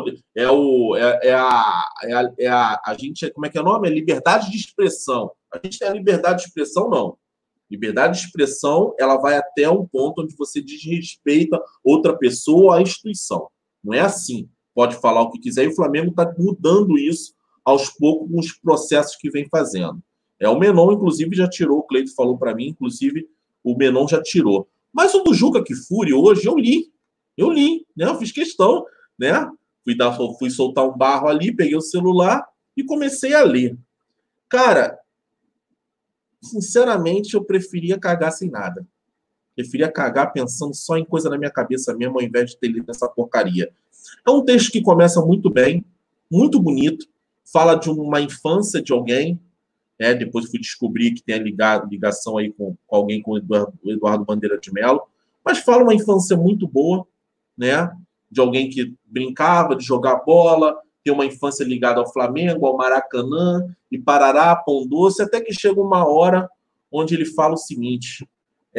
C: a gente, como é que é o nome? É liberdade de expressão. A gente tem a liberdade de expressão, não. Liberdade de expressão, ela vai até um ponto onde você desrespeita outra pessoa ou a instituição. Não é assim. Pode falar o que quiser, e o Flamengo está mudando isso aos poucos com os processos que vem fazendo. O Menon, inclusive, já tirou, o Cleito falou para mim, inclusive, o Menon já tirou. Mas o do Juca Kfouri, hoje, eu li, né? Eu fiz questão, né? Fui soltar um barro ali, peguei o celular e comecei a ler. Cara, sinceramente, eu preferia cagar sem nada. Preferia cagar pensando só em coisa na minha cabeça mesmo, ao invés de ter lido essa porcaria. É um texto que começa muito bem, muito bonito, fala de uma infância de alguém, depois fui descobrir que tem a ligação aí com alguém, com o Eduardo Bandeira de Mello, mas fala uma infância muito boa, né? De alguém que brincava de jogar bola, tem uma infância ligada ao Flamengo, ao Maracanã, e Parará, Pão Doce, até que chega uma hora onde ele fala o seguinte,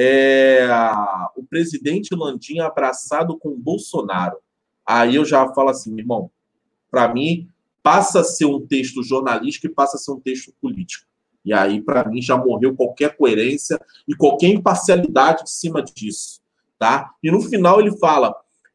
C: o presidente Landim abraçado com o Bolsonaro. Aí eu já falo assim, irmão, para mim, passa a ser um texto jornalístico e passa a ser um texto político. E aí, para mim, já morreu qualquer coerência e qualquer imparcialidade de cima disso. Tá? E no final ele fala,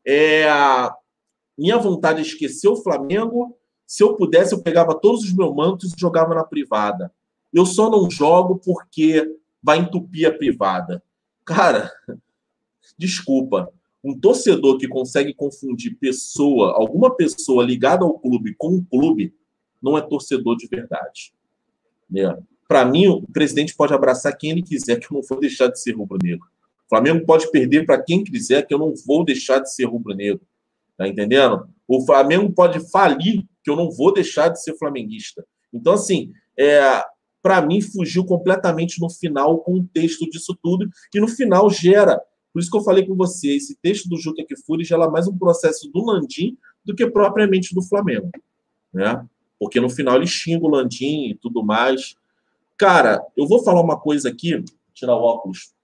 C: minha vontade é esquecer o Flamengo, se eu pudesse eu pegava todos os meus mantos e jogava na privada. Eu só não jogo porque vai entupir a privada. Cara, desculpa, um torcedor que consegue confundir alguma pessoa ligada ao clube com um clube, não é torcedor de verdade. Para mim, o presidente pode abraçar quem ele quiser, que eu não vou deixar de ser rubro-negro. O Flamengo pode perder para quem quiser, que eu não vou deixar de ser rubro-negro. Tá entendendo? O Flamengo pode falir, que eu não vou deixar de ser flamenguista. Então, assim, para mim, fugiu completamente no final o contexto disso tudo, e no final gera. Por isso que eu falei com você, esse texto do Juca Kfouri gera mais um processo do Landim do que propriamente do Flamengo. Né? Porque no final ele xinga o Landim e tudo mais. Cara, eu vou falar uma coisa aqui, tirar o óculos.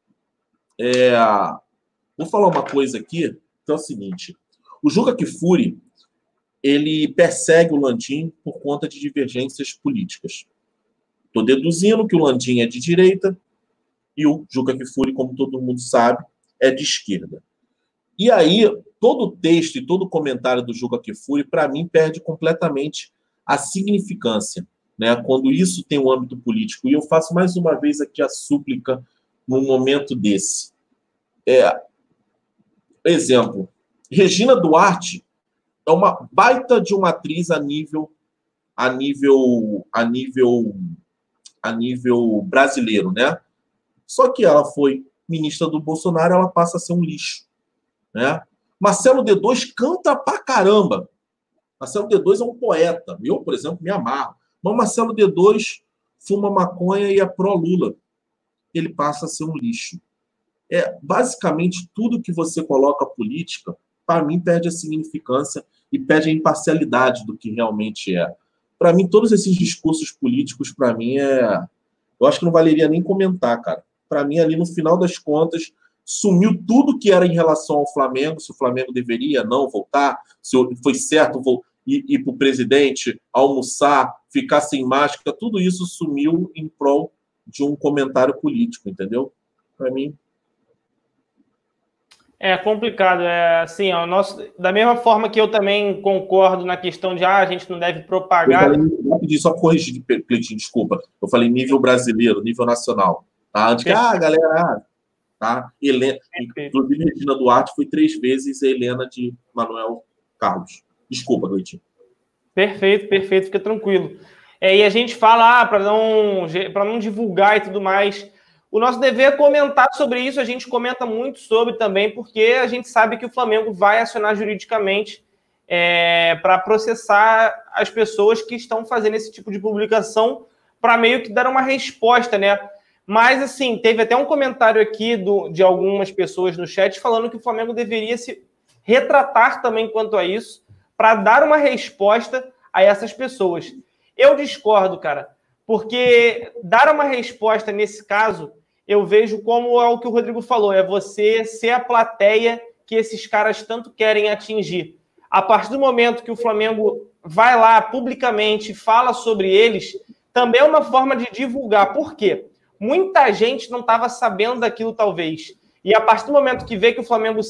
C: Vou falar uma coisa aqui, que é o seguinte. O Juca Kfouri, ele persegue o Landim por conta de divergências políticas. Estou deduzindo que o Landim é de direita e o Juca Kfouri, como todo mundo sabe, é de esquerda. E aí, todo o texto e todo o comentário do Juca Kfouri, para mim, perde completamente a significância, né? Quando isso tem um âmbito político. E eu faço mais uma vez aqui a súplica num momento desse. Exemplo, Regina Duarte é uma baita de uma atriz a nível brasileiro, né? Só que ela foi ministra do Bolsonaro, ela passa a ser um lixo, né? Marcelo D2 canta pra caramba. Marcelo D2 é um poeta. Eu, por exemplo, me amarro. Mas Marcelo D2 fuma maconha e é pró-Lula. Ele passa a ser um lixo. Basicamente, tudo que você coloca política, para mim, perde a significância e perde a imparcialidade do que realmente é. Para mim, todos esses discursos políticos, para mim, eu acho que não valeria nem comentar, cara. Para mim, ali no final das contas, sumiu tudo que era em relação ao Flamengo, se o Flamengo deveria não voltar, se foi certo ir para o presidente, almoçar, ficar sem máscara, tudo isso sumiu em prol de um comentário político, entendeu? Para mim...
B: É complicado, assim, da mesma forma que eu também concordo na questão de a gente não deve propagar...
C: Vou pedir só corrigir, Cleitinho, desculpa. Eu falei nível brasileiro, nível nacional. Tá? Antes que, galera... Tá? Helena, inclusive, Regina Duarte foi 3 vezes a Helena de Manuel Carlos. Desculpa, Cleitinho.
B: Perfeito, fica tranquilo. E a gente fala, para não divulgar e tudo mais... O nosso dever é comentar sobre isso, a gente comenta muito sobre também, porque a gente sabe que o Flamengo vai acionar juridicamente para processar as pessoas que estão fazendo esse tipo de publicação para meio que dar uma resposta, né? Mas, assim, teve até um comentário aqui de algumas pessoas no chat falando que o Flamengo deveria se retratar também quanto a isso para dar uma resposta a essas pessoas. Eu discordo, cara, porque dar uma resposta nesse caso... eu vejo como é o que o Rodrigo falou, é você ser a plateia que esses caras tanto querem atingir. A partir do momento que o Flamengo vai lá publicamente, fala sobre eles, também é uma forma de divulgar. Por quê? Muita gente não estava sabendo daquilo, talvez. E a partir do momento que vê que o Flamengo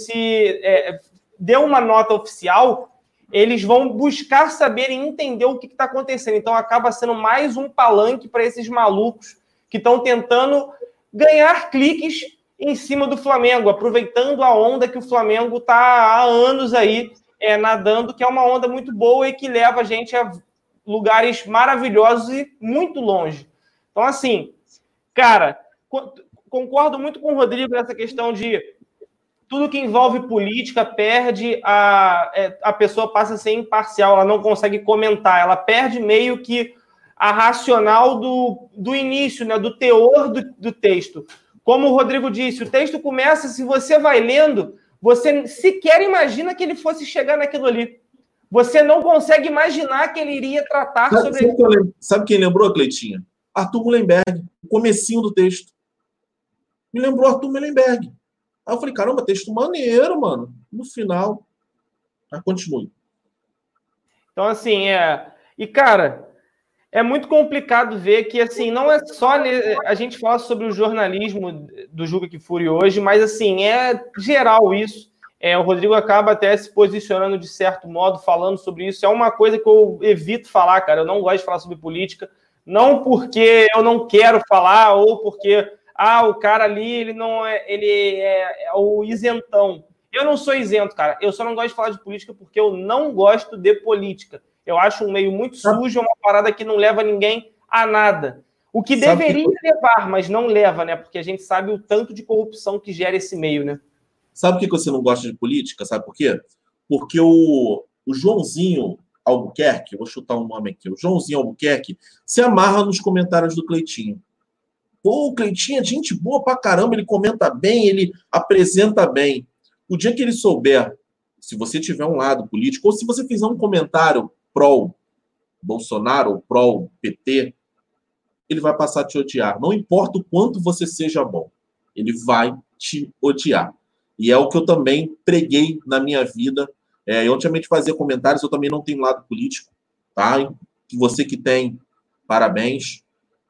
B: deu uma nota oficial, eles vão buscar saber e entender o que está acontecendo. Então, acaba sendo mais um palanque para esses malucos que estão tentando ganhar cliques em cima do Flamengo, aproveitando a onda que o Flamengo está há anos aí nadando, que é uma onda muito boa e que leva a gente a lugares maravilhosos e muito longe. Então, assim, cara, concordo muito com o Rodrigo nessa questão de tudo que envolve política perde, a pessoa passa a ser imparcial, ela não consegue comentar, ela perde meio que a racional do início, né, do teor do texto. Como o Rodrigo disse, o texto começa, se você vai lendo, você sequer imagina que ele fosse chegar naquilo ali. Você não consegue imaginar que ele iria tratar sobre...
C: Sabe quem lembrou, Cleitinha? Arthur Mullenberg, o comecinho do texto. Me lembrou Arthur Mullenberg. Aí eu falei, caramba, texto maneiro, mano. No final. Mas continue.
B: Então, assim, E, cara... é muito complicado ver que, assim, não é só a gente falar sobre o jornalismo do Juca Kfouri hoje, mas, assim, é geral isso. O Rodrigo acaba até se posicionando de certo modo, falando sobre isso. É uma coisa que eu evito falar, cara. Eu não gosto de falar sobre política, não porque eu não quero falar ou porque, o cara ali, ele é o isentão. Eu não sou isento, cara. Eu só não gosto de falar de política porque eu não gosto de política. Eu acho um meio muito sujo, uma parada que não leva ninguém a nada. O que deveria levar, mas não leva, né? Porque a gente sabe o tanto de corrupção que gera esse meio, né?
C: Sabe por que você não gosta de política? Sabe por quê? Porque o Joãozinho Albuquerque, vou chutar um nome aqui, o Joãozinho Albuquerque se amarra nos comentários do Cleitinho. Pô, o Cleitinho é gente boa pra caramba, ele comenta bem, ele apresenta bem. O dia que ele souber, se você tiver um lado político, ou se você fizer um comentário pró-Bolsonaro ou pró-PT, ele vai passar a te odiar. Não importa o quanto você seja bom, ele vai te odiar. E é o que eu também preguei na minha vida. Eu antigamente fazia comentários, eu também não tenho lado político, tá? Você que tem, parabéns.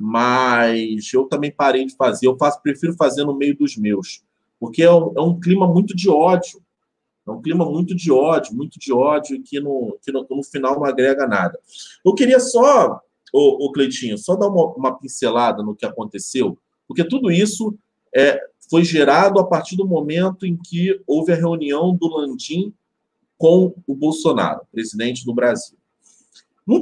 C: Mas eu também parei de fazer. Prefiro fazer no meio dos meus. Porque é um clima muito de ódio. É um clima muito de ódio e que no final não agrega nada. Eu queria só, Cleitinho, só dar uma pincelada no que aconteceu, porque tudo isso foi gerado a partir do momento em que houve a reunião do Landim com o Bolsonaro, presidente do Brasil. Num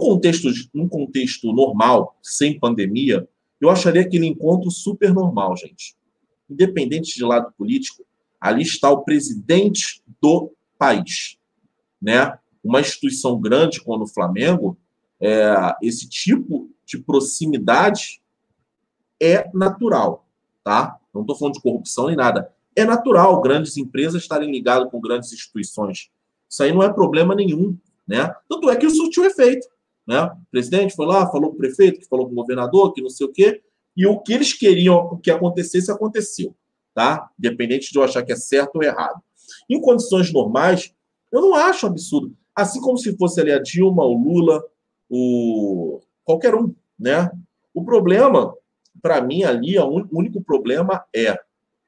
C: contexto normal, sem pandemia, eu acharia aquele encontro super normal, gente. independente de lado político, ali está o presidente do país, né? Uma instituição grande como o Flamengo, esse tipo de proximidade é natural, tá? Não estou falando de corrupção nem nada. É natural grandes empresas estarem ligadas com grandes instituições. Isso aí não é problema nenhum, né? Tanto é que isso surtiu efeito, né? O presidente foi lá, falou com o prefeito, que falou com o governador, que não sei o quê, e o que eles queriam que acontecesse, aconteceu, tá? Independente de eu achar que é certo ou errado. Em condições normais, eu não acho absurdo. Assim como se fosse ali a Dilma, o Lula, qualquer um, né? O problema, para mim, ali, o único problema é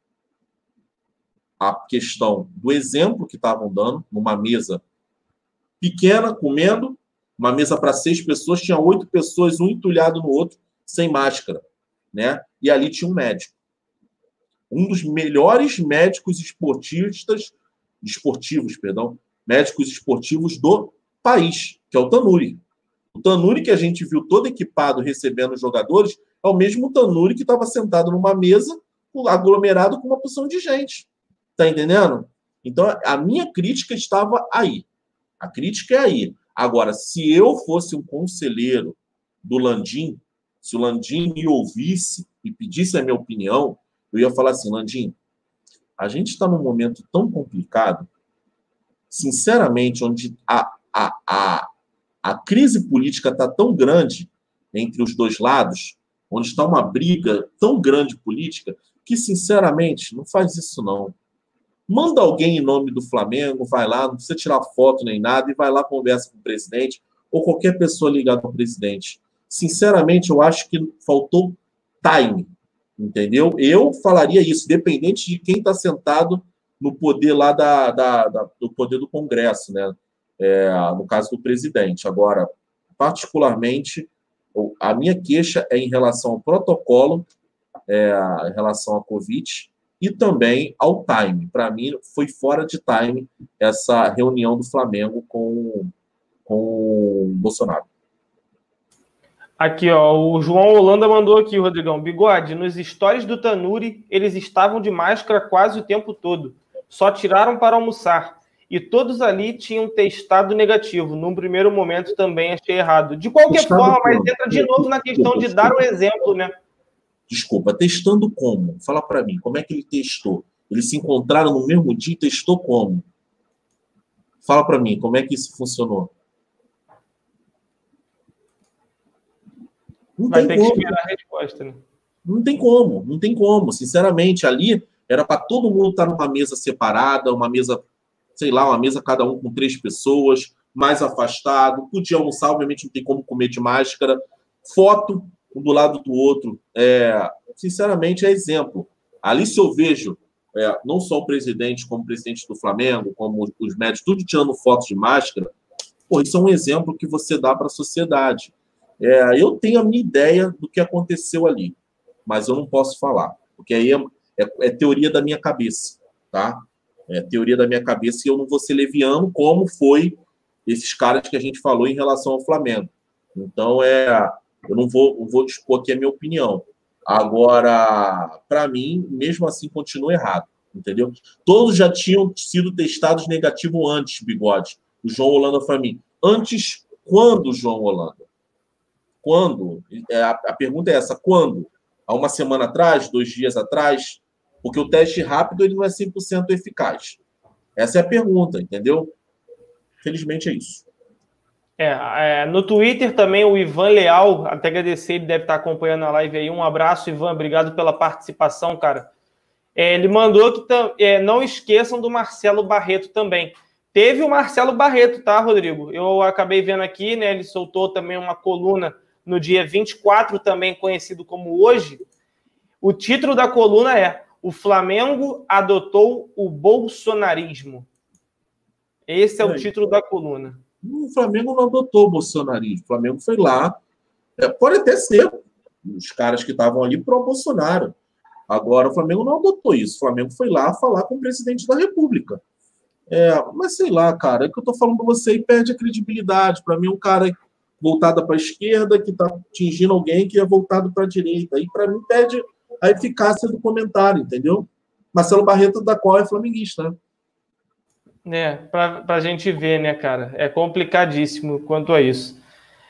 C: a questão do exemplo que estavam dando numa mesa pequena, comendo, uma mesa para 6 pessoas, tinha 8 pessoas, um entulhado no outro, sem máscara, né? E ali tinha um médico. Um dos melhores médicos médicos esportivos do país, que é o Tanuri. O Tanuri que a gente viu todo equipado recebendo os jogadores é o mesmo Tanuri que estava sentado numa mesa aglomerado com uma porção de gente. Tá entendendo? Então, a minha crítica estava aí. A crítica é aí. Agora, se eu fosse um conselheiro do Landim, se o Landim me ouvisse e pedisse a minha opinião, eu ia falar assim, Landim, a gente está num momento tão complicado, sinceramente, onde a crise política está tão grande entre os dois lados, onde está uma briga tão grande política, que, sinceramente, não faz isso, não. Manda alguém em nome do Flamengo, vai lá, não precisa tirar foto nem nada, e vai lá, conversa com o presidente, ou qualquer pessoa ligada ao presidente. Sinceramente, eu acho que faltou time, entendeu? Eu falaria isso, independente de quem está sentado no poder lá do poder do Congresso, né? No caso do presidente. Agora, particularmente, a minha queixa é em relação ao protocolo, em relação à Covid, e também ao time. Para mim, foi fora de time essa reunião do Flamengo com o Bolsonaro.
B: Aqui, ó, o João Holanda mandou aqui, Rodrigão. Bigode, nos stories do Tanuri, eles estavam de máscara quase o tempo todo. Só tiraram para almoçar. E todos ali tinham testado negativo. Num primeiro momento também achei errado. De qualquer forma, mas entra de novo na questão de dar o exemplo, né?
C: Desculpa, testando como? Fala para mim, como é que ele testou? Eles se encontraram no mesmo dia e testou como? Fala para mim, como é que isso funcionou? Não
B: vai
C: tem
B: ter
C: como.
B: que esperar a resposta, né?
C: Não tem como, não tem como. Sinceramente, ali era para todo mundo estar numa mesa separada, uma mesa, sei lá, uma mesa cada um com 3 pessoas, mais afastado, podia almoçar, obviamente não tem como comer de máscara, foto um do lado do outro, sinceramente, é exemplo. Ali, se eu vejo não só o presidente, como o presidente do Flamengo, como os médicos, tudo tirando fotos de máscara, isso é um exemplo que você dá para a sociedade. Eu tenho a minha ideia do que aconteceu ali, mas eu não posso falar, porque aí é teoria da minha cabeça, tá? É teoria da minha cabeça e eu não vou ser leviano como foi esses caras que a gente falou em relação ao Flamengo. Então, eu não vou expor aqui a minha opinião. Agora, para mim, mesmo assim, continua errado, entendeu? Todos já tinham sido testados negativo antes, Bigode. O João Holanda para mim. Antes, quando, João Holanda? Quando? A pergunta é essa, quando? Há uma semana atrás, 2 dias atrás? Porque o teste rápido ele não é 100% eficaz. Essa é a pergunta, entendeu? Felizmente é isso.
B: No Twitter também o Ivan Leal, até agradecer, ele deve estar acompanhando a live aí. Um abraço, Ivan, obrigado pela participação, cara. Ele mandou que não esqueçam do Marcelo Barreto também. Teve o Marcelo Barreto, tá, Rodrigo? Eu acabei vendo aqui, né? Ele soltou também uma coluna no dia 24, também conhecido como Hoje. O título da coluna é O Flamengo adotou o bolsonarismo. Esse é o título da coluna.
C: O Flamengo não adotou o bolsonarismo. O Flamengo foi lá. Pode até ser os caras que estavam ali pró-Bolsonaro. Agora, o Flamengo não adotou isso. O Flamengo foi lá falar com o presidente da República. Mas sei lá, cara, é que eu tô falando pra você e perde a credibilidade. Para mim, um cara voltado para a esquerda que está atingindo alguém que é voltado para a direita. Aí, para mim, perde a eficácia do comentário, entendeu? Marcelo Barreto, da qual é flamenguista, né?
B: Para a gente ver, né, cara? É complicadíssimo quanto a isso.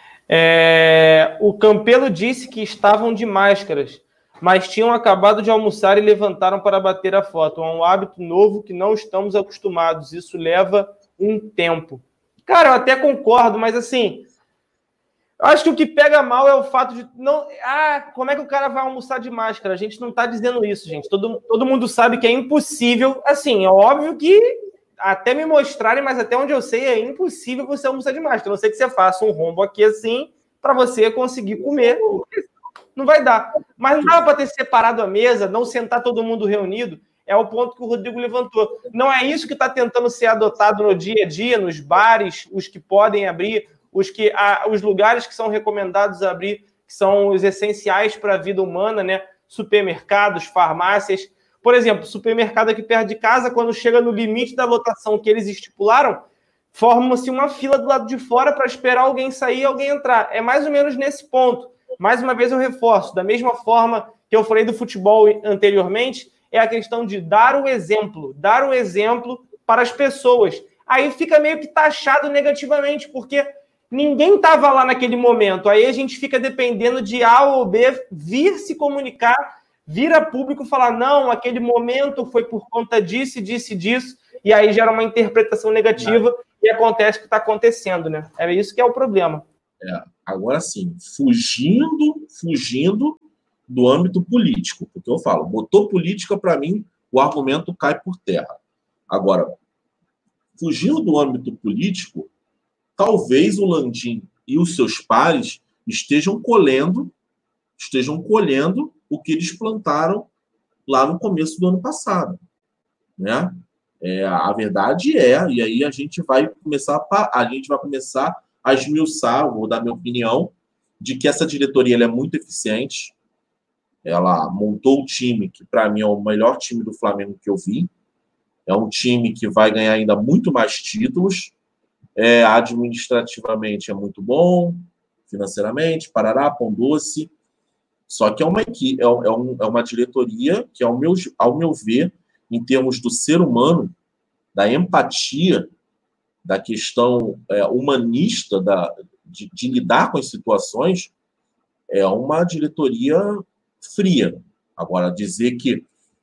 B: O Campelo disse que estavam de máscaras, mas tinham acabado de almoçar e levantaram para bater a foto. É um hábito novo que não estamos acostumados. Isso leva um tempo. Cara, eu até concordo, mas assim, eu acho que o que pega mal é o fato de não... como é que o cara vai almoçar de máscara? A gente não está dizendo isso, gente. Todo mundo sabe que é impossível. Assim, é óbvio que até me mostrarem, mas até onde eu sei, é impossível você almoçar de máscara. A não ser que você faça um rombo aqui assim, para você conseguir comer. Não vai dar. Mas não dá para ter separado a mesa, não sentar todo mundo reunido. É o ponto que o Rodrigo levantou. Não é isso que está tentando ser adotado no dia a dia, nos bares, os que podem abrir, os lugares que são recomendados abrir, que são os essenciais para a vida humana, né? Supermercados, farmácias. Por exemplo, supermercado aqui perto de casa, quando chega no limite da lotação que eles estipularam, forma-se uma fila do lado de fora para esperar alguém sair e alguém entrar. É mais ou menos nesse ponto. Mais uma vez eu reforço, da mesma forma que eu falei do futebol anteriormente, é a questão de dar o exemplo para as pessoas. Aí fica meio que taxado negativamente, porque ninguém estava lá naquele momento. Aí a gente fica dependendo de A ou B vir se comunicar, vir a público falar, não, aquele momento foi por conta disso, disso, e aí gera uma interpretação negativa e acontece o que está acontecendo, né? É isso que é o problema.
C: Agora sim, fugindo do âmbito político, porque eu falo, botou política, para mim, o argumento cai por terra. Agora, fugindo do âmbito político, talvez o Landim e os seus pares estejam colhendo o que eles plantaram lá no começo do ano passado, né? A verdade e aí a gente vai começar a esmiuçar, vou dar minha opinião, de que essa diretoria ela é muito eficiente. Ela montou o time que, para mim, é o melhor time do Flamengo que eu vi. É um time que vai ganhar ainda muito mais títulos. Administrativamente é muito bom, financeiramente, parará, pão doce. Só que é uma diretoria que, ao meu ver, em termos do ser humano, da empatia, da questão humanista, de lidar com as situações, é uma diretoria fria. Agora, dizer que...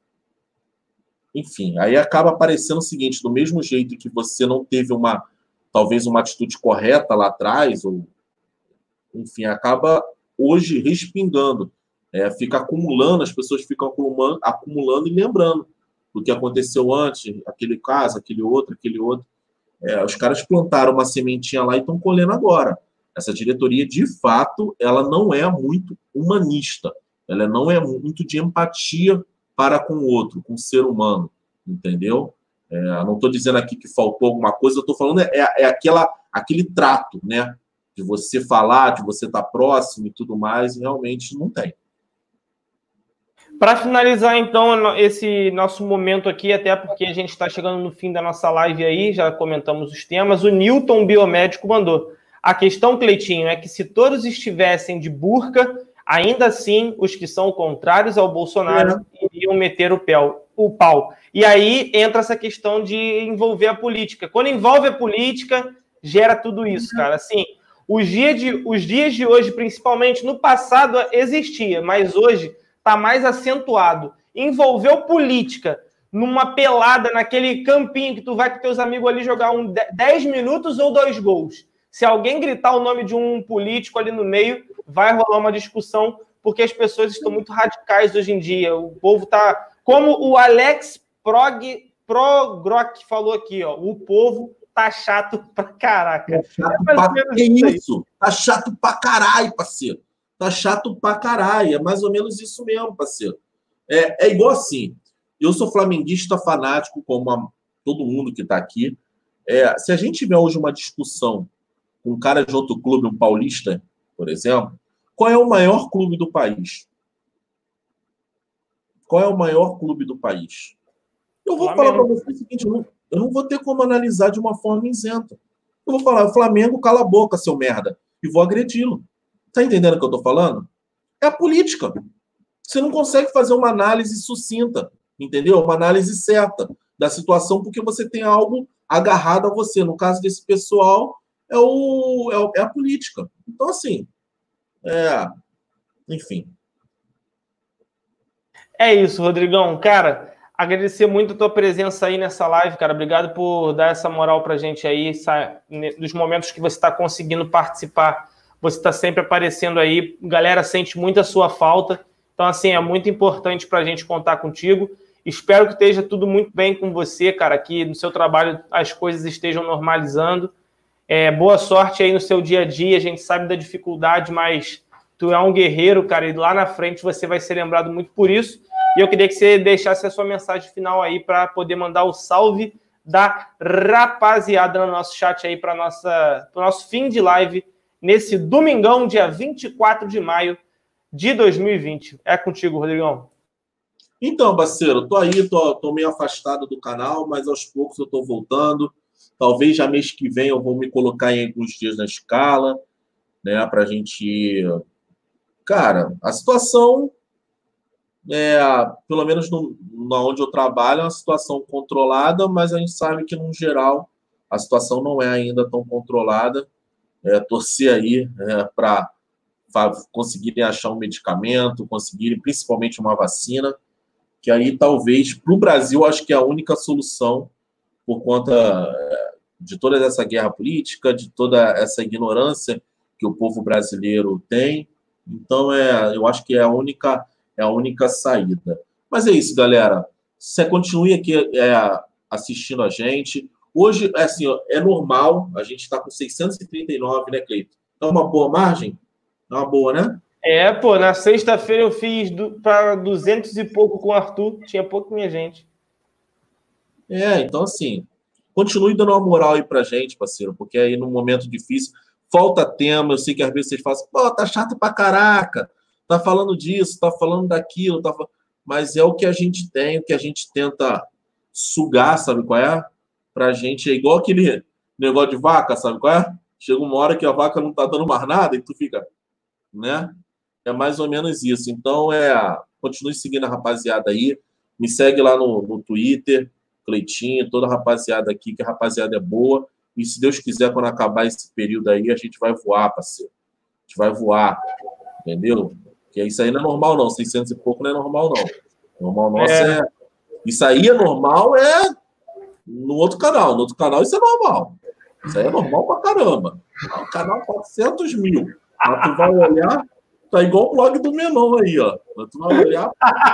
C: Enfim, aí acaba aparecendo o seguinte, do mesmo jeito que você não teve talvez uma atitude correta lá atrás, ou enfim, acaba hoje respingando, fica acumulando, as pessoas ficam acumulando e lembrando do que aconteceu antes, aquele caso, aquele outro. Os caras plantaram uma sementinha lá e estão colhendo agora. Essa diretoria, de fato, ela não é muito humanista, ela não é muito de empatia para com o outro, com o ser humano, entendeu? Não estou dizendo aqui que faltou alguma coisa, eu estou falando aquele trato, né? De você falar, de você estar próximo e tudo mais, e realmente não tem.
B: Para finalizar, então, esse nosso momento aqui, até porque a gente está chegando no fim da nossa live aí, já comentamos os temas, o Newton Biomédico mandou. A questão, Cleitinho, é que se todos estivessem de burca, ainda assim, os que são contrários ao Bolsonaro iriam meter o pau. E aí entra essa questão de envolver a política. Quando envolve a política, gera tudo isso, cara. Assim, os dias de hoje, principalmente, no passado existia, mas hoje está mais acentuado. Envolveu política numa pelada, naquele campinho que tu vai com teus amigos ali jogar 10 minutos ou 2 gols. Se alguém gritar o nome de um político ali no meio, vai rolar uma discussão, porque as pessoas estão muito radicais hoje em dia. O povo está... Como o Alex Progrock falou aqui, ó, o povo tá chato pra caraca.
C: Tá chato pra caralho, parceiro. Tá chato pra caralho. É mais ou menos isso mesmo, parceiro. É igual assim. Eu sou flamenguista fanático, como todo mundo que tá aqui. Se a gente tiver hoje uma discussão com um cara de outro clube, um paulista, por exemplo, qual é o maior clube do país? Qual é o maior clube do país? Eu vou falar para você o seguinte, eu não vou ter como analisar de uma forma isenta. Eu vou falar, Flamengo, cala a boca, seu merda, e vou agredi-lo. Tá entendendo o que eu tô falando? É a política. você não consegue fazer uma análise sucinta, entendeu? Uma análise certa da situação, porque você tem algo agarrado a você. No caso desse pessoal, é a política. Então, assim, enfim.
B: É isso, Rodrigão. Cara, agradecer muito a tua presença aí nessa live, cara. Obrigado por dar essa moral pra gente aí, nos momentos que você está conseguindo participar. Você está sempre aparecendo aí. Galera sente muito a sua falta. Então, assim, é muito importante pra gente contar contigo. Espero que esteja tudo muito bem com você, cara, que no seu trabalho as coisas estejam normalizando. Boa sorte aí no seu dia a dia. A gente sabe da dificuldade, mas tu é um guerreiro, cara, e lá na frente você vai ser lembrado muito por isso. E eu queria que você deixasse a sua mensagem final aí para poder mandar o salve da rapaziada no nosso chat aí para o nosso fim de live nesse domingão, dia 24 de maio de 2020. É contigo, Rodrigão.
C: Então, parceiro, tô meio afastado do canal, mas aos poucos eu tô voltando. Talvez já mês que vem eu vou me colocar em alguns dias na escala, né, pra gente... Cara, a situação, pelo menos onde eu trabalho, é uma situação controlada, mas a gente sabe que, no geral, a situação não é ainda tão controlada. Torcer aí para conseguirem achar um medicamento, conseguirem principalmente uma vacina, que aí talvez, para o Brasil, acho que é a única solução por conta de toda essa guerra política, de toda essa ignorância que o povo brasileiro tem. Então, eu acho que é a única saída. Mas é isso, galera. Você continue aqui assistindo a gente. Hoje, assim, é normal. A gente está com 639, né, Cleiton? É uma boa margem? É uma boa, né?
B: Pô, na sexta-feira eu fiz para 200 e pouco com o Arthur. Tinha pouquinha gente.
C: Então, assim, continue dando uma moral aí pra gente, parceiro, porque aí num momento difícil... Falta tema, eu sei que às vezes vocês falam assim, pô, tá chato pra caraca, tá falando disso, tá falando daquilo, mas é o que a gente tem, o que a gente tenta sugar, sabe qual é? Pra gente, é igual aquele negócio de vaca, sabe qual é? Chega uma hora que a vaca não tá dando mais nada e tu fica, né? É mais ou menos isso. Então, continue seguindo a rapaziada aí, me segue lá no Twitter, Cleitinho, toda a rapaziada aqui, que a rapaziada é boa. E se Deus quiser, quando acabar esse período aí, a gente vai voar, parceiro. A gente vai voar, entendeu? Porque isso aí não é normal, não. 600 e pouco não é normal, não. Normal nosso Isso aí é normal, no outro canal. No outro canal isso é normal. Isso aí é normal pra caramba. O canal 400 mil. Mas tu vai olhar, tá igual o blog do Menon aí, ó. Mas tu vai olhar...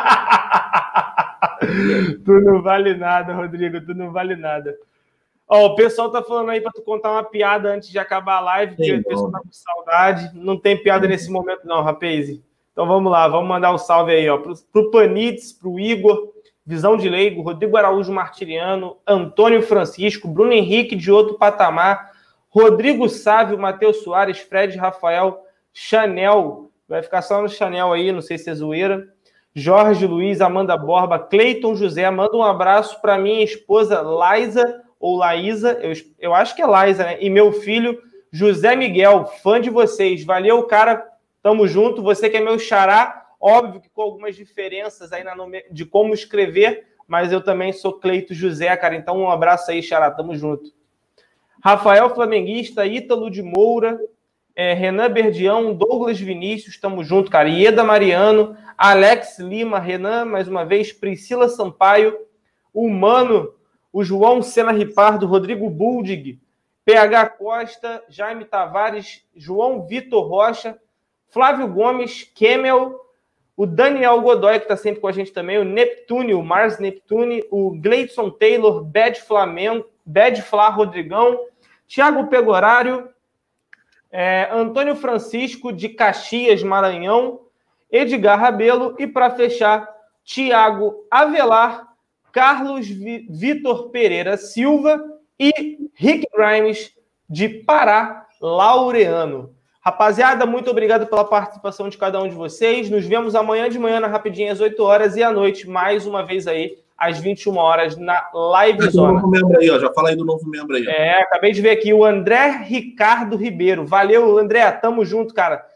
B: Tu não vale nada, Rodrigo. Tu não vale nada. O pessoal tá falando aí para tu contar uma piada antes de acabar a live, porque o pessoal tá com saudade. Não tem piada nesse momento, não, rapaz. Então vamos lá, vamos mandar um salve aí, ó. Pro Panitz, pro Igor, Visão de Leigo, Rodrigo Araújo Martiriano, Antônio Francisco, Bruno Henrique de Outro Patamar, Rodrigo Sávio, Matheus Soares, Fred Rafael, Chanel, vai ficar só no Chanel aí, não sei se é zoeira. Jorge Luiz, Amanda Borba, Cleiton José, manda um abraço para minha esposa Laísa, ou Laísa, eu acho que é Laísa, né? E meu filho, José Miguel, fã de vocês. Valeu, cara. Tamo junto. Você que é meu xará, óbvio que com algumas diferenças aí de como escrever, mas eu também sou Cleito José, cara. Então, um abraço aí, xará. Tamo junto. Rafael Flamenguista, Ítalo de Moura, Renan Berdião, Douglas Vinícius, tamo junto, cara. Ieda Mariano, Alex Lima, Renan, mais uma vez, Priscila Sampaio, o Mano, o João Sena Ripardo, Rodrigo Buldig, PH Costa, Jaime Tavares, João Vitor Rocha, Flávio Gomes, Kemel, o Daniel Godoy, que está sempre com a gente também, o Neptune, o Mars Neptune, o Gleidson Taylor, Bad Flá Rodrigão, Thiago Pegorário, Antônio Francisco, de Caxias, Maranhão, Edgar Rabelo e, para fechar, Thiago Avelar, Carlos Vitor Pereira Silva e Rick Grimes, de Pará, Laureano. Rapaziada, muito obrigado pela participação de cada um de vocês. Nos vemos amanhã de manhã na Rapidinha às 8 horas e à noite, mais uma vez aí, às 21 horas, na Live Zona.
C: Novo membro aí, ó. Já fala aí do novo membro aí.
B: Acabei de ver aqui o André Ricardo Ribeiro. Valeu, André. Tamo junto, cara.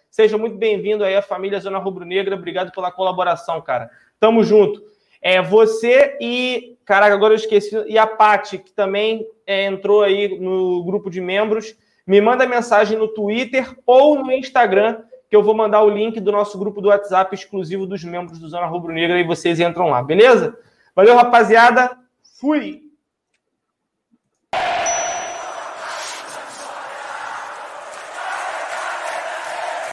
B: Seja muito bem-vindo aí à família Zona Rubro-Negra. Obrigado pela colaboração, cara. Tamo junto. Você e... Caraca, agora eu esqueci. E a Paty, que também entrou aí no grupo de membros. Me manda mensagem no Twitter ou no Instagram, que eu vou mandar o link do nosso grupo do WhatsApp exclusivo dos membros do Zona Rubro-Negra e vocês entram lá, beleza? Valeu, rapaziada. Fui!